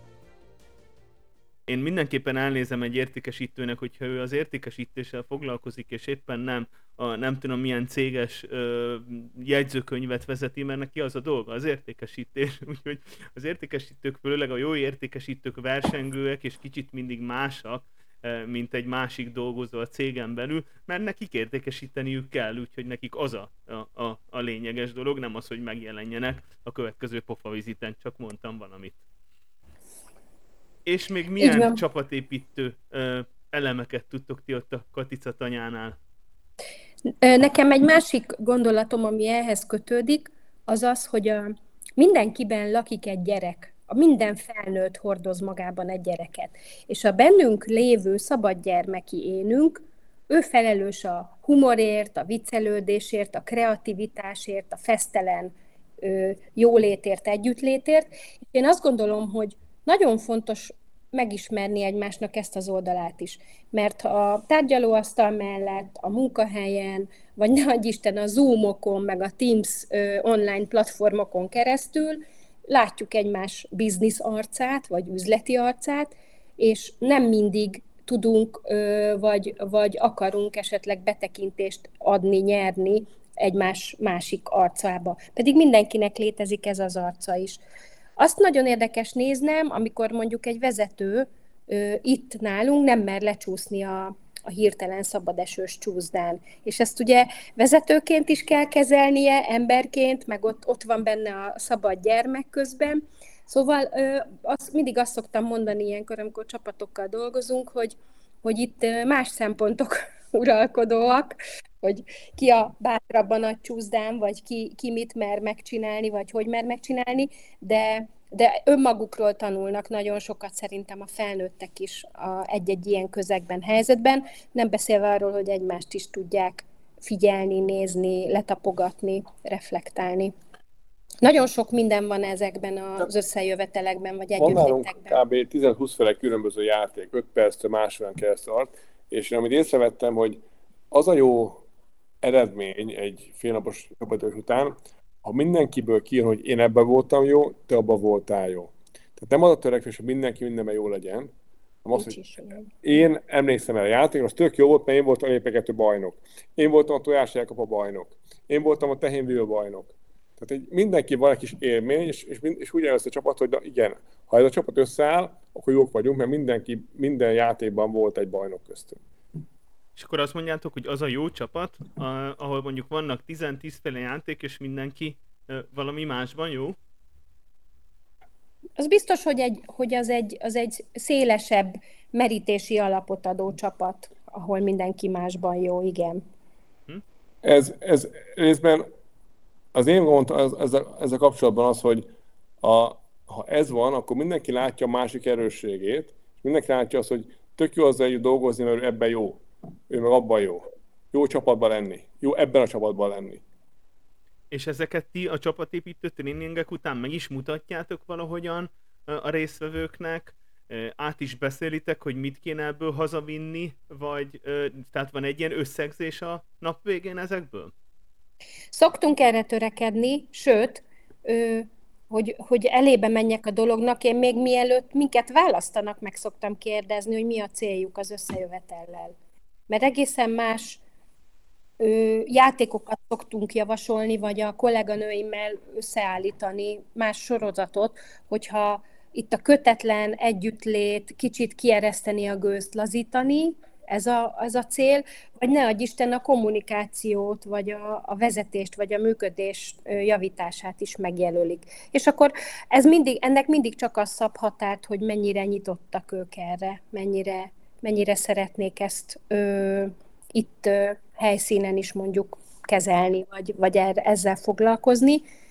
Én mindenképpen elnézem egy értékesítőnek, hogyha ő az értékesítéssel foglalkozik, és éppen nem a nem tudom milyen céges ö, jegyzőkönyvet vezeti, mert neki az a dolga, az értékesítés. Úgyhogy az értékesítők, főleg a jó értékesítők versengőek, és kicsit mindig másak, mint egy másik dolgozó a cégen belül, mert nekik értékesíteniük kell, úgyhogy nekik az a, a, a lényeges dolog, nem az, hogy megjelenjenek a következő pofaviziten, csak mondtam valamit. És még milyen csapatépítő ö, elemeket tudtok ti ott a Katica tanyánál? Nekem egy másik gondolatom, ami ehhez kötődik, az az, hogy a, mindenkiben lakik egy gyerek. A minden felnőtt hordoz magában egy gyereket. És a bennünk lévő szabad gyermeki énünk, ő felelős a humorért, a viccelődésért, a kreativitásért, a fesztelen ö, jólétért, együttlétért. És én azt gondolom, hogy nagyon fontos megismerni egymásnak ezt az oldalát is. Mert a tárgyalóasztal mellett, a munkahelyen, vagy ne adj Isten a Zoomokon, meg a Teams ö, online platformokon keresztül látjuk egymás biznisz arcát, vagy üzleti arcát, és nem mindig tudunk, ö, vagy, vagy akarunk esetleg betekintést adni, nyerni egymás másik arcába. Pedig mindenkinek létezik ez az arca is. Azt nagyon érdekes néznem, amikor mondjuk egy vezető ö, itt nálunk nem mer lecsúszni a, a hirtelen szabadesős csúszdán. És ezt ugye vezetőként is kell kezelnie, emberként, meg ott, ott van benne a szabad gyermek közben. Szóval ö, azt, mindig azt szoktam mondani ilyenkor, amikor csapatokkal dolgozunk, hogy, hogy itt más szempontok uralkodóak, hogy ki a bátrabb a nagy csúszdán, vagy ki, ki mit mer megcsinálni, vagy hogy mer megcsinálni, de, de önmagukról tanulnak nagyon sokat szerintem a felnőttek is a egy-egy ilyen közegben, helyzetben, nem beszélve arról, hogy egymást is tudják figyelni, nézni, letapogatni, reflektálni. Nagyon sok minden van ezekben az összejövetelekben, vagy együttlétekben. Van nálunk kb. tíz-húsz fele különböző játék, öt perctől másfél keresztül tart, és én amit észrevettem, hogy az a jó eredmény egy félnapos csapatős után, ha mindenkiből kijön, hogy én ebben voltam jó, te abban voltál jó. Tehát nem az a törekvés, hogy mindenki mindenben jó legyen, hanem az, hogy én emlékszem el a játékra, az tök jó volt, mert én voltam a lépegető bajnok. Én voltam a tojás elkap bajnok. Én voltam a tehénvívő bajnok. Tehát egy, mindenki van egy kis élmény, és, és, és úgy először a csapat, hogy na igen, ha ez a csapat összeáll, akkor jók vagyunk, mert mindenki, minden játékban volt egy bajnok köztünk. És akkor azt mondjátok, hogy az a jó csapat, ahol mondjuk vannak tíz-tíz féle játék, és mindenki valami másban jó? Az biztos, hogy, egy, hogy az, egy, az egy szélesebb merítési alapot adó csapat, ahol mindenki másban jó, igen. Hm? Ez, ez részben az én gond ezzel, ezzel kapcsolatban az, hogy a, ha ez van, akkor mindenki látja a másik erősségét, és mindenki látja azt, hogy tök jó azzal együtt dolgozni, mert ő ebben jó. Ő meg abban jó. Jó csapatban lenni. Jó ebben a csapatban lenni. És ezeket ti a csapatépítő tréningek után meg is mutatjátok valahogyan a résztvevőknek? Át is beszélitek, hogy mit kéne ebből hazavinni? Vagy tehát van egy ilyen összegzés a nap végén ezekből? Szoktunk erre törekedni, sőt, hogy, hogy elébe menjek a dolognak, én még mielőtt minket választanak, meg szoktam kérdezni, hogy mi a céljuk az összejövetellel. Mert egészen más ö, játékokat szoktunk javasolni, vagy a kolléganőimmel összeállítani más sorozatot, hogyha itt a kötetlen együttlét, kicsit kiereszteni a gőzt, lazítani, ez a, ez a cél, vagy ne adj Isten a kommunikációt, vagy a, a vezetést, vagy a működés javítását is megjelölik. És akkor ez mindig, ennek mindig csak az szab határt, hogy mennyire nyitottak ők erre, mennyire, mennyire szeretnék ezt ö, itt ö, helyszínen is mondjuk kezelni, vagy, vagy ezzel foglalkozni.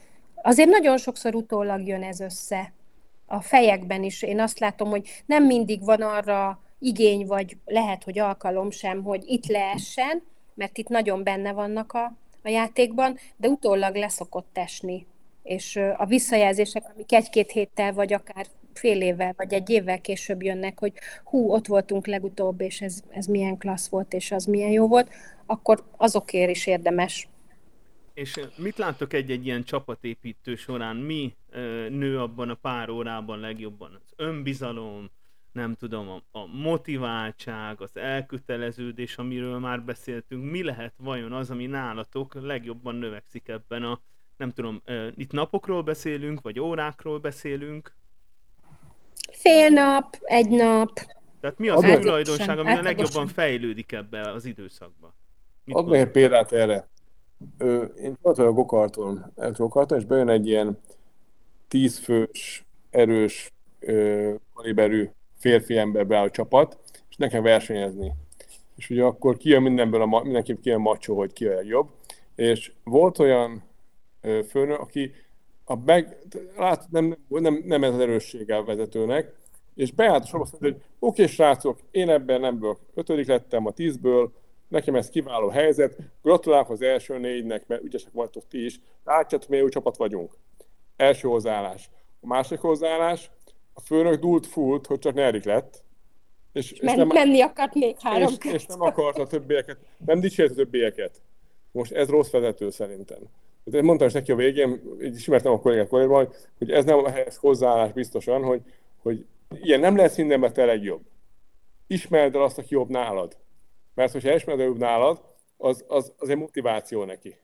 azért nagyon sokszor utólag jön ez össze. A fejekben is én azt látom, hogy nem mindig van arra igény, vagy lehet, hogy alkalom sem, hogy itt leessen, mert itt nagyon benne vannak a, a játékban, de utólag leszokott esni. És a visszajelzések, amik egy-két héttel, vagy akár fél évvel, vagy egy évvel később jönnek, hogy hú, ott voltunk legutóbb, és ez, ez milyen klassz volt, és az milyen jó volt, akkor azokért is érdemes. És mit láttok egy-egy ilyen csapatépítő során? Mi nő abban a pár órában legjobban? Az önbizalom, nem tudom, a, a motiváltság, az elköteleződés, amiről már beszéltünk. Mi lehet vajon az, ami nálatok legjobban növekszik ebben a, nem tudom, itt napokról beszélünk, vagy órákról beszélünk? Fél nap, egy nap. Tehát mi az a tulajdonság, ami a legjobban fejlődik ebbe az időszakba? Add meg egy példát erre. Ö, én tartom a gokarton, elektrogokarton, és bejön egy ilyen tízfős, erős, ö, kaliberű férfi ember be a csapat, és nekem versenyezni. És ugye akkor kijön mindenből, a, mindenképp kijön macsó, hogy ki a legjobb. És volt olyan ö, főnök, aki a meg, lát, nem, nem, nem ez az erőssége a vezetőnek, és beállt a sorba, hogy oké, srácok, én ebben nem vagyok ötödik lettem a tízből, nekem ez kiváló helyzet, gratulálok az első négynek, mert ügyesek vagytok ti is, látjátok, milyen jó csapat vagyunk. Első hozzáállás. A másik hozzáállás, a főnök dúlt fult, hogy csak negyedik lett. És, és Men, nem, menni akart még három és, és nem akarta a többieket, nem dicsért a többieket. Most ez rossz vezető szerintem. Én mondtam is neki a végén, így ismertem a kollégát kollégában, hogy ez nem a helyes hozzáállás biztosan, hogy, hogy ilyen nem lesz mindenben te legjobb. Ismerd el azt, aki jobb nálad. Mert hogyha ismered el jobb nálad, az, az, az egy motiváció neki.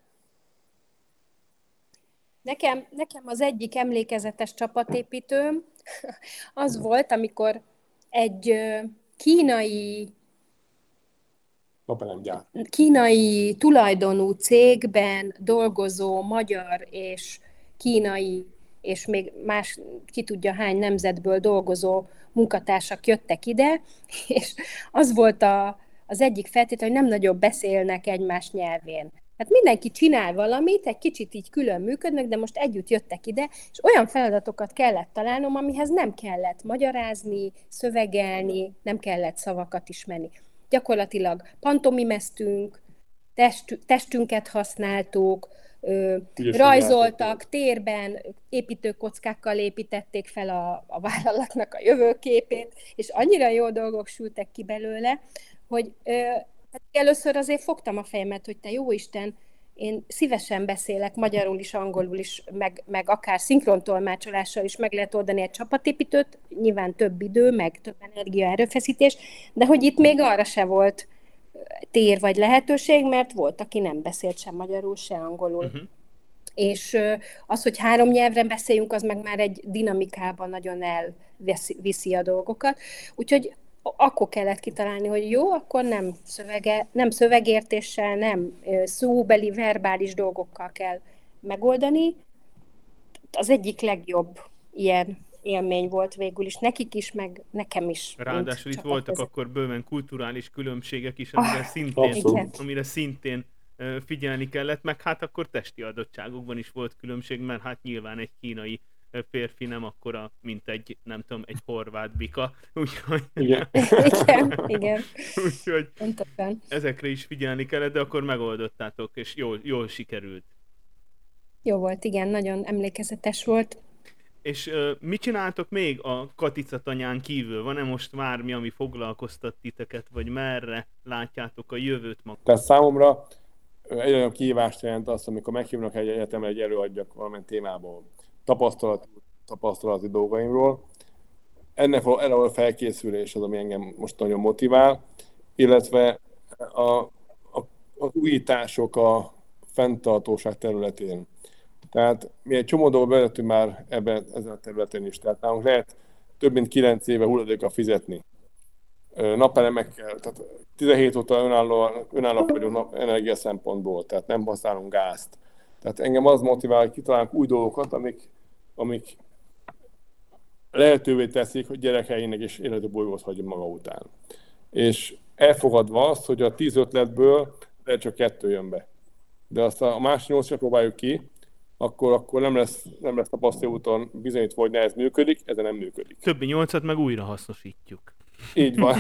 Nekem, nekem az egyik emlékezetes csapatépítőm az volt, amikor egy kínai, kínai tulajdonú cégben dolgozó magyar és kínai, és még más, ki tudja hány nemzetből dolgozó munkatársak jöttek ide, és az volt a, az egyik feltétel, hogy nem nagyobb beszélnek egymás nyelvén. Hát mindenki csinál valamit, egy kicsit így külön működnek, de most együtt jöttek ide, és olyan feladatokat kellett találnom, amihez nem kellett magyarázni, szövegelni, nem kellett szavakat ismerni. Gyakorlatilag pantomimeztünk, test, testünket használtuk, ö, rajzoltak térben, építőkockákkal építették fel a, a vállalatnak a jövőképét, és annyira jó dolgok sültek ki belőle, hogy ö, hát először azért fogtam a fejemet, hogy te jóisten, én szívesen beszélek magyarul is, angolul is, meg, meg akár szinkrontolmácsolással is meg lehet oldani egy csapatépítőt, nyilván több idő, meg több energia, erőfeszítés, de hogy itt még arra se volt tér vagy lehetőség, mert volt, aki nem beszélt sem magyarul, se angolul. Uh-huh. És az, hogy három nyelvre beszéljünk, az meg már egy dinamikában nagyon elviszi a dolgokat. Úgyhogy akkor kellett kitalálni, hogy jó, akkor nem, szövege, nem szövegértéssel, nem szóbeli, verbális dolgokkal kell megoldani. Az egyik legjobb ilyen élmény volt végül is, nekik is, meg nekem is. Ráadásul itt voltak ezek. Akkor bőven kulturális különbségek is, amire, ah, szintén, amire szintén figyelni kellett, meg hát akkor testi adottságokban is volt különbség, mert hát nyilván egy kínai férfi nem akkora, mint egy, nem tudom, egy horvát bika. Úgyhogy... Igen, igen. igen. Úgyhogy ezekre is figyelni kellett, de akkor megoldottátok, és jól, jól sikerült. Jó volt, igen, nagyon emlékezetes volt. És uh, mit csináltok még a katicatanyán kívül? Van-e most bármi, ami foglalkoztat titeket, vagy merre látjátok a jövőt magát? Tehát számomra egy olyan kihívást jelent azt, amikor meghívnak egy egyetemre, egy előadjak valamilyen témából, tapasztalati, tapasztalati dolgaimról. Ennek erre a felkészülés az, ami engem most nagyon motivál, illetve a, a, az újítások a fenntartóság területén. Tehát mi egy csomó dolgot vezetünk már ebben, ezen a területen is. Tehát nálunk lehet több mint kilenc éve hulladékkal fizetni. Napelemekkel, tehát tizenhét óta önállóak önálló vagyunk energia szempontból, tehát nem használunk gázt. Tehát engem az motivál, hogy kitalálunk új dolgokat, amik, amik lehetővé teszik, hogy gyerekeinek is életű bolygót hagyjon maga után. És elfogadva azt, hogy a tíz ötletből lehet csak kettő jön be. De azt a másik nyolcra próbáljuk ki, akkor, akkor nem lesz, nem lesz tapasztaló úton bizonyítva, hogy ne ez működik, ez nem működik. Többi nyolcat meg újra hasznosítjuk. Így van.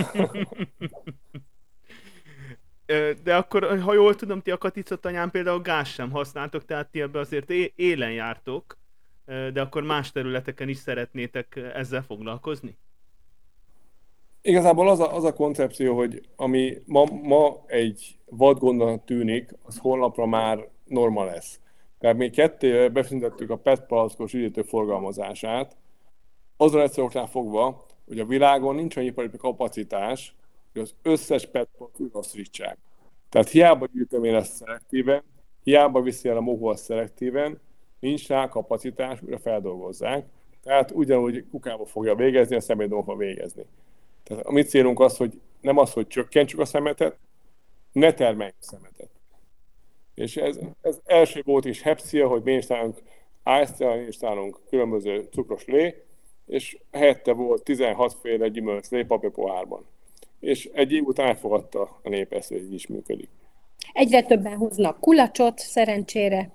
De akkor, ha jól tudom, ti a katicatanyán például gáz sem használtok, tehát ti ebbe azért élen jártok, de akkor más területeken is szeretnétek ezzel foglalkozni? Igazából az a, az a koncepció, hogy ami ma, ma egy vadgondnak tűnik, az holnapra már norma lesz. Tehát még kettő éve befizettük a pé e té palackos ügyítő forgalmazását, azon egyszerűen fogva, hogy a világon nincs annyi ipari kapacitás, hogy az összes pé e té palackot újrahasznosítsák. Tehát hiába gyűjtöm én ezt szelektíven, hiába viszi el a mohó szelektíven, nincs rá kapacitás, mire feldolgozzák. Tehát ugyanúgy kukába fogja végezni, a szemétdomba végezni. Tehát a mi célunk az, hogy nem az, hogy csökkentsük a szemetet, ne termeljük a szemetet. És ez, ez első volt is hepszia, hogy mi installálunk ájsztel, mi installálunk különböző cukros lé, és helyette volt tizenhat féle gyümölcs lé papírpohárban. És egy év után elfogadta a nép ezt, hogy így is működik. Egyre többen hoznak kulacsot, szerencsére,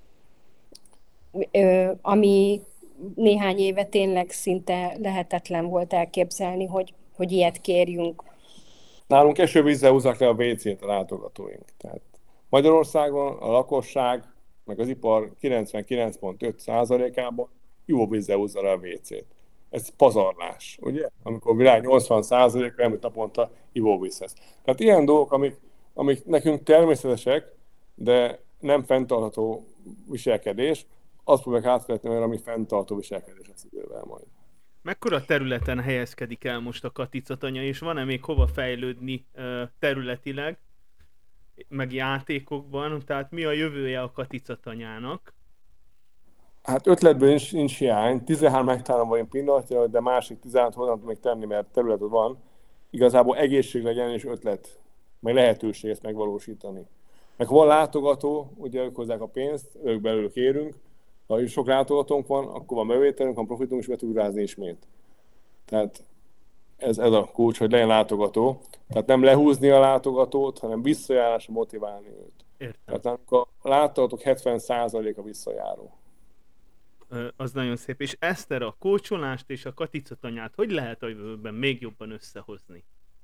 ami néhány éve tényleg szinte lehetetlen volt elképzelni, hogy, hogy ilyet kérjünk. Nálunk esővízzel húzzák le a vé cét a látogatóink. Tehát Magyarországon a lakosság, meg az ipar kilencvenkilenc egész öt százalékában ivóvízzel húzza le a vé cét. Ez pazarlás, ugye? Amikor a világ nyolcvan százaléka elmúlt naponta ivóvízhez. Tehát ilyen dolgok, amik, amik nekünk természetesek, de nem fenntartható viselkedés, azt próbálják átvetni olyan, ami fenntartó viselkedés lesz idővel majd. Mekkora területen helyezkedik el most a katicatanya, és van-e még hova fejlődni területileg, meg játékokban? Tehát mi a jövője a katicatanyának? Hát ötletből nincs, nincs hiány. tizenhárom hektáron vagyunk pillanatnyilag, de másik tizenhat hónapot még tenni, mert területed van. Igazából egészség legyen és ötlet, meg lehetőség ezt megvalósítani. Meg ha van látogató, ugye ők hozzák a pénzt, ők belőle kérünk. Ha sok látogatónk van, akkor van bevételünk, van profitunk, és be tudjuk rázni ismét. Tehát ez, ez a kulcs, hogy legyen látogató. Tehát nem lehúzni a látogatót, hanem visszajárásra motiválni őt. Értem. Tehát a látogatók hetven százaléka visszajáró. Az nagyon szép. És Eszter, a kócsolást és a katicatanyát hogy lehet a jövőben még jobban összehozni?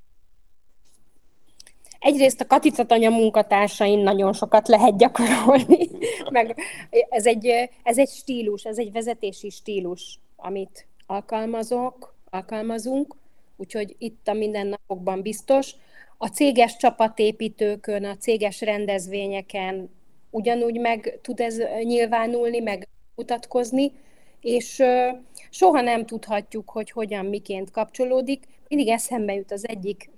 Egyrészt a katicatanya munkatársain nagyon sokat lehet gyakorolni, meg ez egy, ez egy stílus, ez egy vezetési stílus, amit alkalmazok, alkalmazunk, úgyhogy itt a mindennapokban biztos. A céges csapatépítőkön, a céges rendezvényeken ugyanúgy meg tud ez nyilvánulni, meg mutatkozni, és soha nem tudhatjuk, hogy hogyan, miként kapcsolódik. Mindig eszembe jut az egyik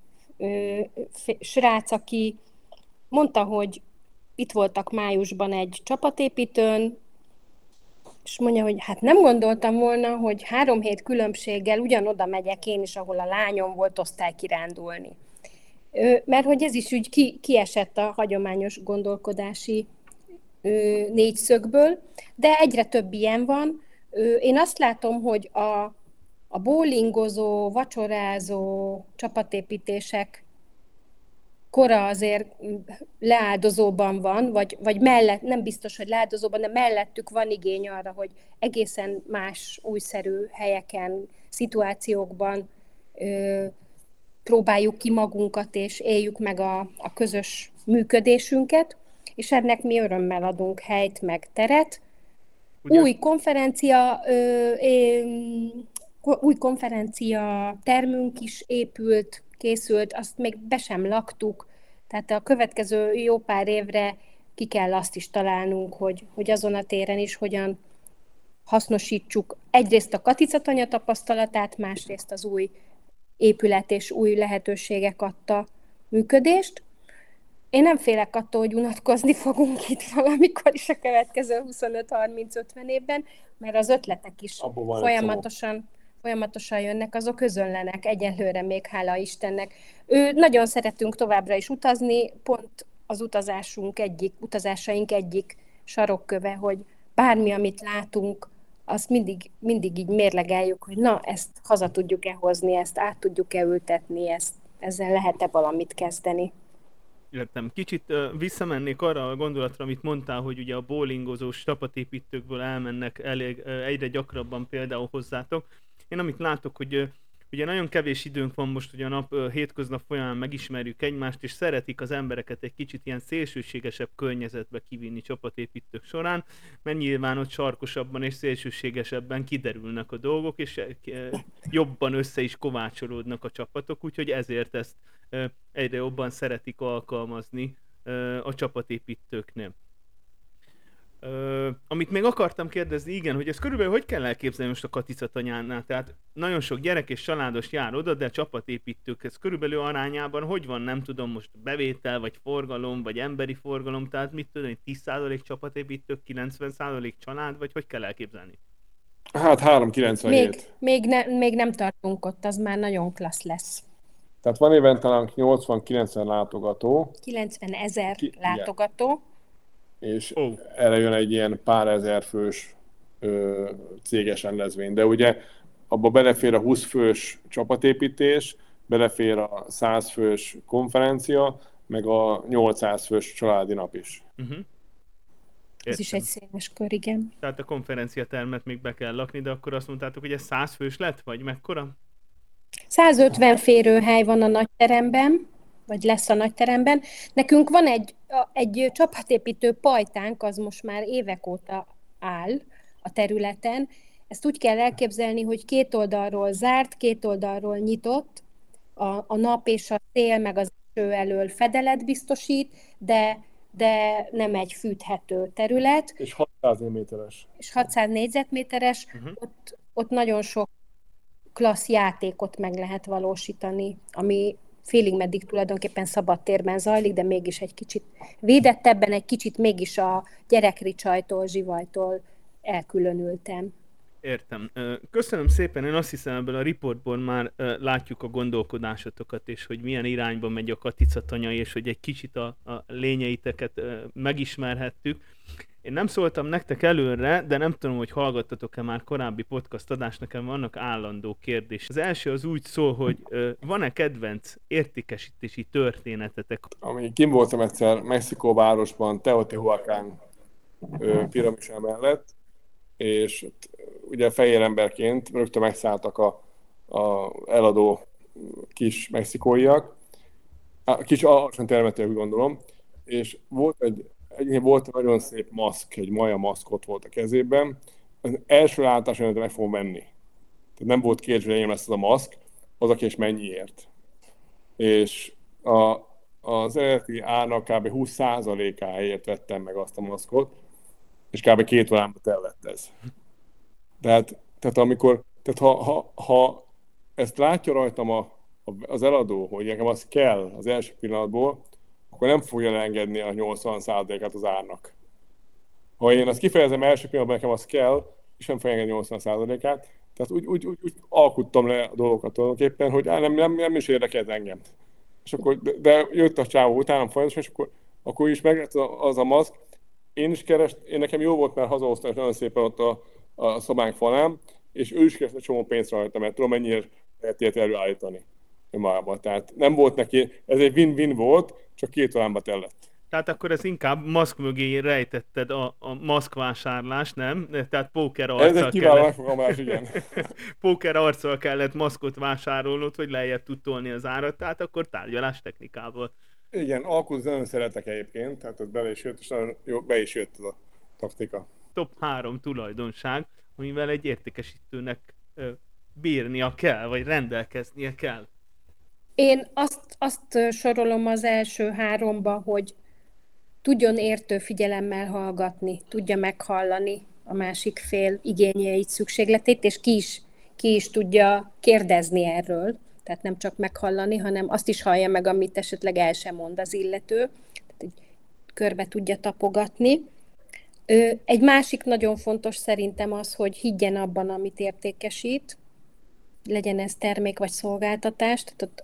srác, aki mondta, hogy itt voltak májusban egy csapatépítőn, és mondja, hogy hát nem gondoltam volna, hogy három hét különbséggel ugyanoda megyek én is, ahol a lányom volt osztálykirándulni. Mert hogy ez is úgy ki, kiesett a hagyományos gondolkodási négyszögből, de egyre több ilyen van. Én azt látom, hogy a A bowlingozó, vacsorázó csapatépítések kora azért leáldozóban van, vagy, vagy mellett, nem biztos, hogy leáldozóban, de mellettük van igény arra, hogy egészen más, újszerű helyeken, szituációkban ö, próbáljuk ki magunkat, és éljük meg a, a közös működésünket, és ennek mi örömmel adunk helyt, meg teret. Ugye? Új konferencia... Ö, ö, új konferencia termünk is épült, készült, azt még be sem laktuk, tehát a következő jó pár évre ki kell azt is találnunk, hogy, hogy azon a téren is hogyan hasznosítsuk egyrészt a katicatanya tapasztalatát, másrészt az új épület és új lehetőségek adta működést. Én nem félek attól, hogy unatkozni fogunk itt valamikor is a következő huszonöt-harminc-ötven évben, mert az ötletek is folyamatosan folyamatosan jönnek, azok közönlenek, egyelőre még hála Istennek. Ő, nagyon szeretünk továbbra is utazni, pont az utazásunk egyik, utazásaink egyik sarokköve, hogy bármi, amit látunk, azt mindig, mindig így mérlegeljük, hogy na, ezt haza tudjuk-e hozni, ezt át tudjuk-e ültetni, ezt, ezzel lehet-e valamit kezdeni. Értem. Kicsit uh, visszamennék arra a gondolatra, amit mondtál, hogy ugye a bowlingozós csapatépítőkből elmennek elég, uh, egyre gyakrabban például hozzátok. Én amit látok, hogy uh, ugye nagyon kevés időnk van most, hogy a nap, uh, hétköznap folyamán megismerjük egymást, és szeretik az embereket egy kicsit ilyen szélsőségesebb környezetbe kivinni csapatépítők során, mert nyilván ott sarkosabban és szélsőségesebben kiderülnek a dolgok, és uh, jobban össze is kovácsolódnak a csapatok, úgyhogy ezért ezt egyre jobban szeretik alkalmazni a csapatépítőknél. Amit még akartam kérdezni, igen, hogy ez körülbelül hogy kell elképzelni most a Katicatanyánál? Tehát nagyon sok gyerek és családos jár oda, de a csapatépítők, ez körülbelül arányában hogy van, nem tudom, most bevétel, vagy forgalom, vagy emberi forgalom, tehát mit tudom, tíz százalék csapatépítők, kilencven százalék család, vagy hogy kell elképzelni? Hát három kilencvenhét. Még, még, ne, még nem tartunk ott, az már nagyon klassz lesz. Tehát van éven talán nyolcvan-kilencven látogató. kilencven ezer Ki, látogató. Igen. És oh. erre jön egy ilyen pár ezer fős ö, céges rendezvény. De ugye abba belefér a húsz fős csapatépítés, belefér a száz fős konferencia, meg a nyolcszáz fős családi nap is. Uh-huh. Ez is egy széles kör, igen. Tehát a konferenciatermet még be kell lakni, de akkor azt mondtátok, hogy ez száz fős lett, vagy mekkora? százötven férőhely van a nagyteremben, vagy lesz a nagyteremben. Nekünk van egy, egy csapatépítő pajtánk, az most már évek óta áll a területen. Ezt úgy kell elképzelni, hogy két oldalról zárt, két oldalról nyitott, a, a nap és a szél meg az eső elől fedelet biztosít, de, de nem egy fűthető terület. És hatszáz négyzetméteres. És hatszáz négyzetméteres, uh-huh. ott, ott nagyon sok klassz játékot meg lehet valósítani, ami félig meddig tulajdonképpen szabad térben zajlik, de mégis egy kicsit védettebben, egy kicsit mégis a gyerekricsajtól, zsivajtól elkülönültem. Értem. Köszönöm szépen, én azt hiszem, ebből a riportból már látjuk a gondolkodásotokat, és hogy milyen irányba megy a Katicatanya, és hogy egy kicsit a, a lényeiteket megismerhettük. Én nem szóltam nektek előre, de nem tudom, hogy hallgattatok-e már korábbi podcast adást, nekem vannak állandó kérdés. Az első az úgy szól, hogy van-e kedvenc értékesítési történetetek? Ami kim voltam egyszer Mexikó városban, Teotihuacán piramise mellett, és ugye fehér emberként rögtön megszálltak a, a eladó kis mexikóiak, kis alacsony termetők, gondolom, és volt egy Egyébként volt egy nagyon szép maszk, egy maja maszk ott volt a kezében. Az első látáson, hogy meg fogom venni. Tehát nem volt kérdés, hogy enyém lesz az a maszk, az a kérdés mennyiért. És a, az eredeti árnak kb. húsz százalékáért vettem meg azt a maszkot, és kb. két órában tellett ez. Tehát, tehát amikor, tehát ha, ha, ha ezt látja rajtam a, az eladó, hogy nekem az kell az első pillanatból, akkor nem fogja engedni a nyolcvan százalékát az árnak. Ha én azt kifejezem első pillanatban, nekem az kell, és nem fogja engedni nyolcvan százalékát, tehát úgy, úgy, úgy, úgy alkuttam le a dolgokat tulajdonképpen, hogy á, nem, nem, nem is érdekelt engem. És akkor, de, de jött a csávó utánam folyamatosan, és akkor, akkor is meglett az a maszk. Én is kerest, én nekem jó volt, mert hazahoztam, és nagyon szépen ott a, a szobánk falán, és ő is keresett egy csomó pénzt rajta, mert tudom, mennyire lehet ilyet előállítani önmagában. Tehát nem volt neki, ez egy win-win volt, csak két óránba tellett. Tehát akkor ez inkább maszk mögé rejtetted a, a maszkvásárlást, nem? Tehát póker arccal ez egy kiváló kellett... megfogalmazás, igen. póker arccal kellett maszkot vásárolnod, hogy lejjebb tudtolni az árat, tehát akkor tárgyalás technikával. Igen, alkudozni nagyon szeretek egyébként, tehát ez bele is jött, és nagyon jó, be is jött ez a taktika. Top három tulajdonság, amivel egy értékesítőnek ö, bírnia kell, vagy rendelkeznie kell. Én azt, azt sorolom az első háromba, hogy tudjon értő figyelemmel hallgatni, tudja meghallani a másik fél igényeit, szükségletét, és ki is, ki is tudja kérdezni erről. Tehát nem csak meghallani, hanem azt is hallja meg, amit esetleg el sem mond az illető. Tehát egy körbe tudja tapogatni. Egy másik nagyon fontos szerintem az, hogy higgyen abban, amit értékesít. Legyen ez termék vagy szolgáltatás, tehát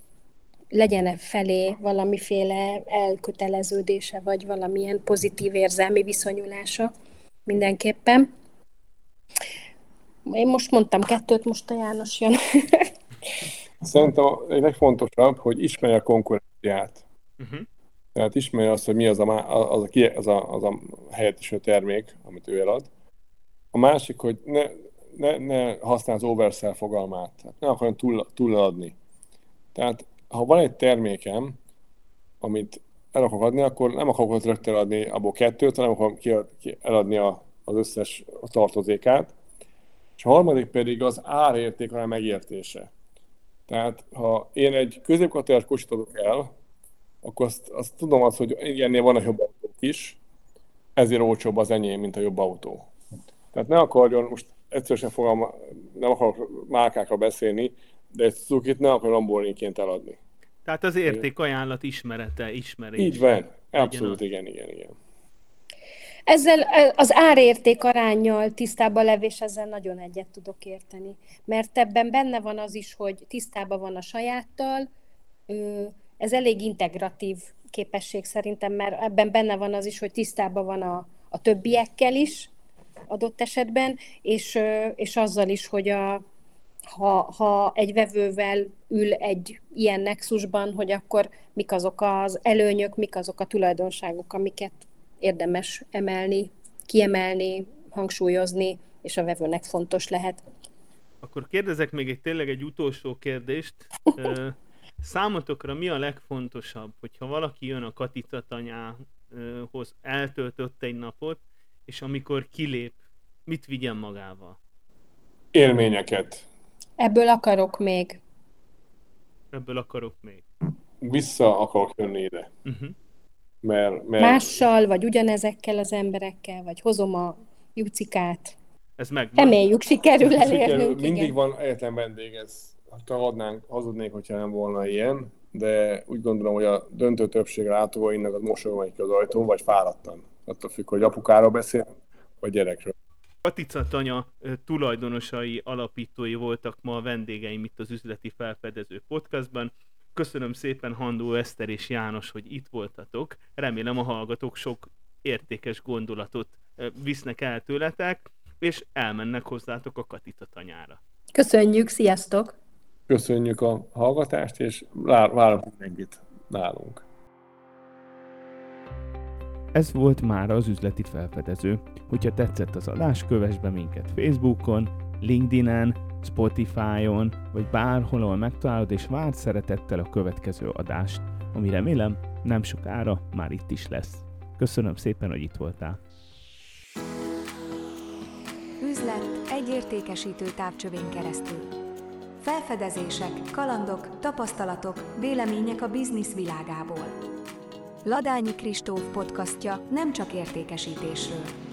legyen felé valamiféle elköteleződése, vagy valamilyen pozitív érzelmi viszonyulása mindenképpen. Én most mondtam kettőt, most a János jön. Szerintem egy legfontosabb, hogy ismerje a konkurenciát. Uh-huh. Tehát ismeri azt, hogy mi az a, az a, az a, az a helyettesítő termék, amit ő elad. A másik, hogy ne, ne, ne használj az oversell fogalmát, tehát ne akarjon túl, túladni. Tehát ha van egy termékem, amit el akarok adni, akkor nem akarok rögtön eladni abból kettőt, hanem akarom eladni a, az összes tartozékát. És a harmadik pedig az árérték a megértése. Tehát ha én egy középkategóriás kocsit adok el, akkor azt, azt tudom azt, hogy ilyennél vannak jobb autók is, ezért olcsóbb az enyém, mint a jobb autó. Tehát ne akarjon, most egyszerűen fogalma, nem akarok márkákra beszélni, de egy Suzuki-t ne akar Lamborghini-ként eladni. Tehát az értékajánlat ismerete, ismerése. Így van, abszolút, igen, igen, igen. Ezzel az árérték aránnyal tisztában levés, ezzel nagyon egyet tudok érteni. Mert ebben benne van az is, hogy tisztában van a sajáttal, ez elég integratív képesség szerintem, mert ebben benne van az is, hogy tisztában van a, a többiekkel is adott esetben, és, és azzal is, hogy a, ha, ha egy vevővel ül egy ilyen nexusban, hogy akkor mik azok az előnyök, mik azok a tulajdonságok, amiket érdemes emelni, kiemelni, hangsúlyozni, és a vevőnek fontos lehet. Akkor kérdezek még egy tényleg egy utolsó kérdést. Számotokra mi a legfontosabb, hogyha valaki jön a Katica tanyához, eltöltött egy napot, és amikor kilép, mit vigyen magával? Élményeket. Ebből akarok még. Ebből akarok még. Vissza akarok jönni ide. Uh-huh. Mert, mert... Mással, vagy ugyanezekkel az emberekkel, vagy hozom a jucikát. Ez meg. Reméljük, sikerül elérnünk. Mindig igen. van egyetlen vendég, ez tagadnánk, hazudnék, hogyha nem volna ilyen, de úgy gondolom, hogy a döntő többség látogatóinak az mosolyog ki az ajtón, vagy fáradtan. Attól függ, hogy apukáról beszél, vagy gyerekről. Katica tanya tulajdonosai, alapítói voltak ma a vendégeim itt az Üzleti Felfedező Podcastban. Köszönöm szépen, Handó Eszter és János, hogy itt voltatok. Remélem a hallgatók sok értékes gondolatot visznek el tőletek, és elmennek hozzátok a Katica tanyára. Köszönjük, sziasztok! Köszönjük a hallgatást, és várunk mindenkit nálunk. Ez volt már az Üzleti Felfedező. Hogyha tetszett az adás, kövess be minket Facebookon, LinkedIn-en, Spotify-on, vagy bárhol, ahol megtalálod, és várd szeretettel a következő adást, ami remélem nem sokára már itt is lesz. Köszönöm szépen, hogy itt voltál. Üzlet egy értékesítő távcsövén keresztül. Felfedezések, kalandok, tapasztalatok, vélemények a biznisz világából. Ladányi Kristóf podcastja nem csak értékesítésről.